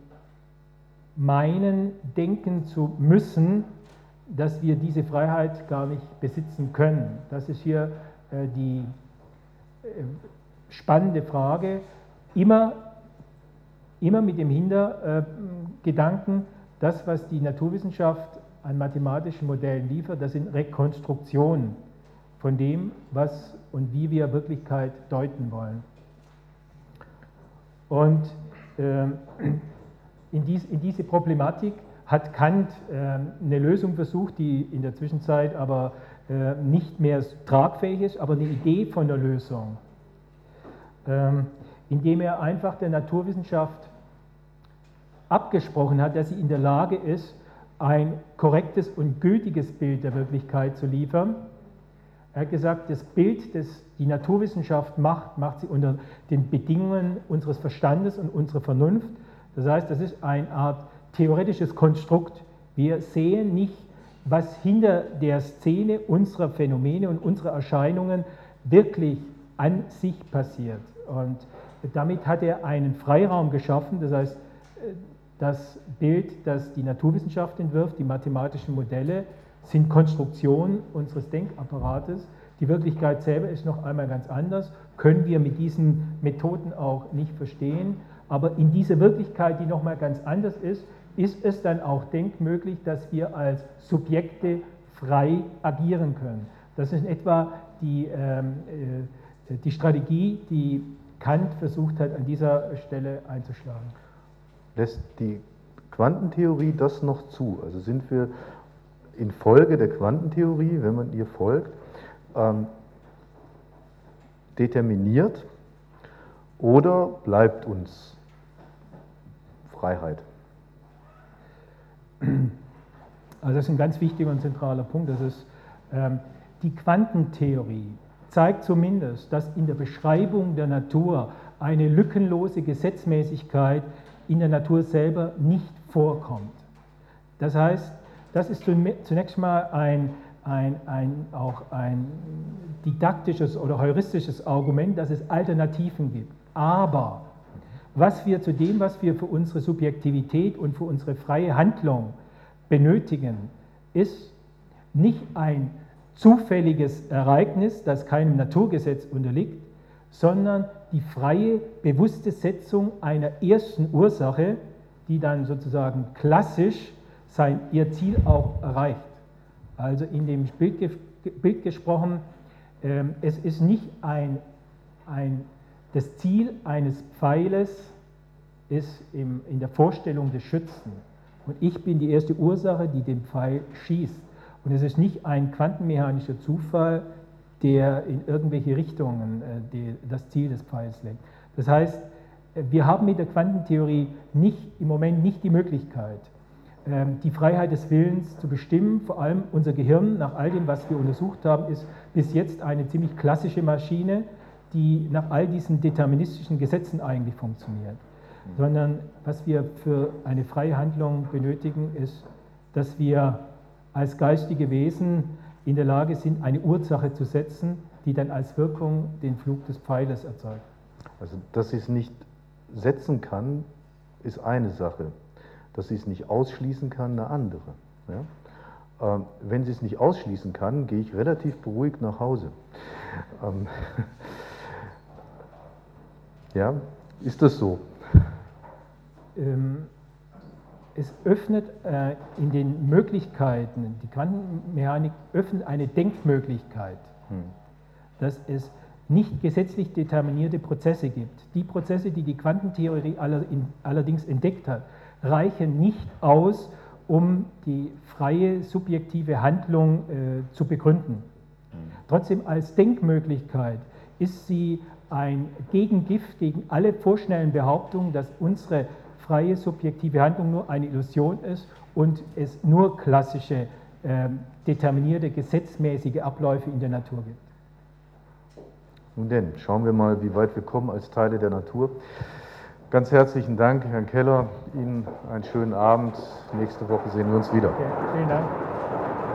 meinen, denken zu müssen, dass wir diese Freiheit gar nicht besitzen können. Das ist hier äh, die äh, spannende Frage, immer, immer mit dem Hintergedanken, das, was die Naturwissenschaft an mathematischen Modellen liefert, das sind Rekonstruktionen von dem, was und wie wir Wirklichkeit deuten wollen. Und äh, in, dies, in diese Problematik hat Kant äh, eine Lösung versucht, die in der Zwischenzeit aber äh, nicht mehr tragfähig ist, aber eine Idee von der Lösung, ähm, indem er einfach der Naturwissenschaft abgesprochen hat, dass sie in der Lage ist, ein korrektes und gültiges Bild der Wirklichkeit zu liefern. Er hat gesagt, das Bild, das die Naturwissenschaft macht, macht sie unter den Bedingungen unseres Verstandes und unserer Vernunft. Das heißt, das ist eine Art theoretisches Konstrukt. Wir sehen nicht, was hinter der Szene unserer Phänomene und unserer Erscheinungen wirklich an sich passiert. Und damit hat er einen Freiraum geschaffen, das heißt, das Bild, das die Naturwissenschaft entwirft, die mathematischen Modelle, sind Konstruktionen unseres Denkapparates. Die Wirklichkeit selber ist noch einmal ganz anders, können wir mit diesen Methoden auch nicht verstehen. Aber in dieser Wirklichkeit, die noch mal ganz anders ist, ist es dann auch denkmöglich, dass wir als Subjekte frei agieren können. Das ist in etwa die, ähm, äh, die Strategie, die Kant versucht hat, an dieser Stelle einzuschlagen. Lässt die Quantentheorie das noch zu? Also sind wir infolge der Quantentheorie, wenn man ihr folgt, ähm, determiniert oder bleibt uns Freiheit? Also das ist ein ganz wichtiger und zentraler Punkt. Das ist, ähm, die Quantentheorie zeigt zumindest, dass in der Beschreibung der Natur eine lückenlose Gesetzmäßigkeit in der Natur selber nicht vorkommt. Das heißt, das ist zunächst mal ein, ein, ein, auch ein didaktisches oder heuristisches Argument, dass es Alternativen gibt. Aber was wir zu dem, was wir für unsere Subjektivität und für unsere freie Handlung benötigen, ist nicht ein zufälliges Ereignis, das keinem Naturgesetz unterliegt, sondern die freie, bewusste Setzung einer ersten Ursache, die dann sozusagen klassisch sein, ihr Ziel auch erreicht. Also in dem Bild, Bild gesprochen, äh, es ist nicht ein, ein, das Ziel eines Pfeiles ist im, in der Vorstellung des Schützen. Und ich bin die erste Ursache, die den Pfeil schießt. Und es ist nicht ein quantenmechanischer Zufall, der in irgendwelche Richtungen äh, die, das Ziel des Pfeils lenkt. Das heißt, wir haben mit der Quantentheorie nicht, im Moment nicht die Möglichkeit, ähm, die Freiheit des Willens zu bestimmen. Vor allem unser Gehirn, nach all dem, was wir untersucht haben, ist bis jetzt eine ziemlich klassische Maschine, die nach all diesen deterministischen Gesetzen eigentlich funktioniert. Mhm. Sondern was wir für eine freie Handlung benötigen, ist, dass wir als geistige Wesen in der Lage sind, eine Ursache zu setzen, die dann als Wirkung den Flug des Pfeiles erzeugt. Also, dass sie es nicht setzen kann, ist eine Sache. Dass sie es nicht ausschließen kann, eine andere. Ja? Ähm, wenn sie es nicht ausschließen kann, gehe ich relativ beruhigt nach Hause. Ähm, ja, ist das so? Ähm, Es öffnet äh, in den Möglichkeiten, die Quantenmechanik öffnet eine Denkmöglichkeit, hm. dass es nicht gesetzlich determinierte Prozesse gibt. Die Prozesse, die die Quantentheorie aller, in, allerdings entdeckt hat, reichen nicht aus, um die freie, subjektive Handlung äh, zu begründen. Hm. Trotzdem als Denkmöglichkeit ist sie ein Gegengift gegen alle vorschnellen Behauptungen, dass unsere freie, subjektive Handlung nur eine Illusion ist und es nur klassische, äh, determinierte, gesetzmäßige Abläufe in der Natur gibt. Nun denn, schauen wir mal, wie weit wir kommen als Teile der Natur. Ganz herzlichen Dank, Herrn Keller. Ihnen einen schönen Abend. Nächste Woche sehen wir uns wieder. Okay, vielen Dank.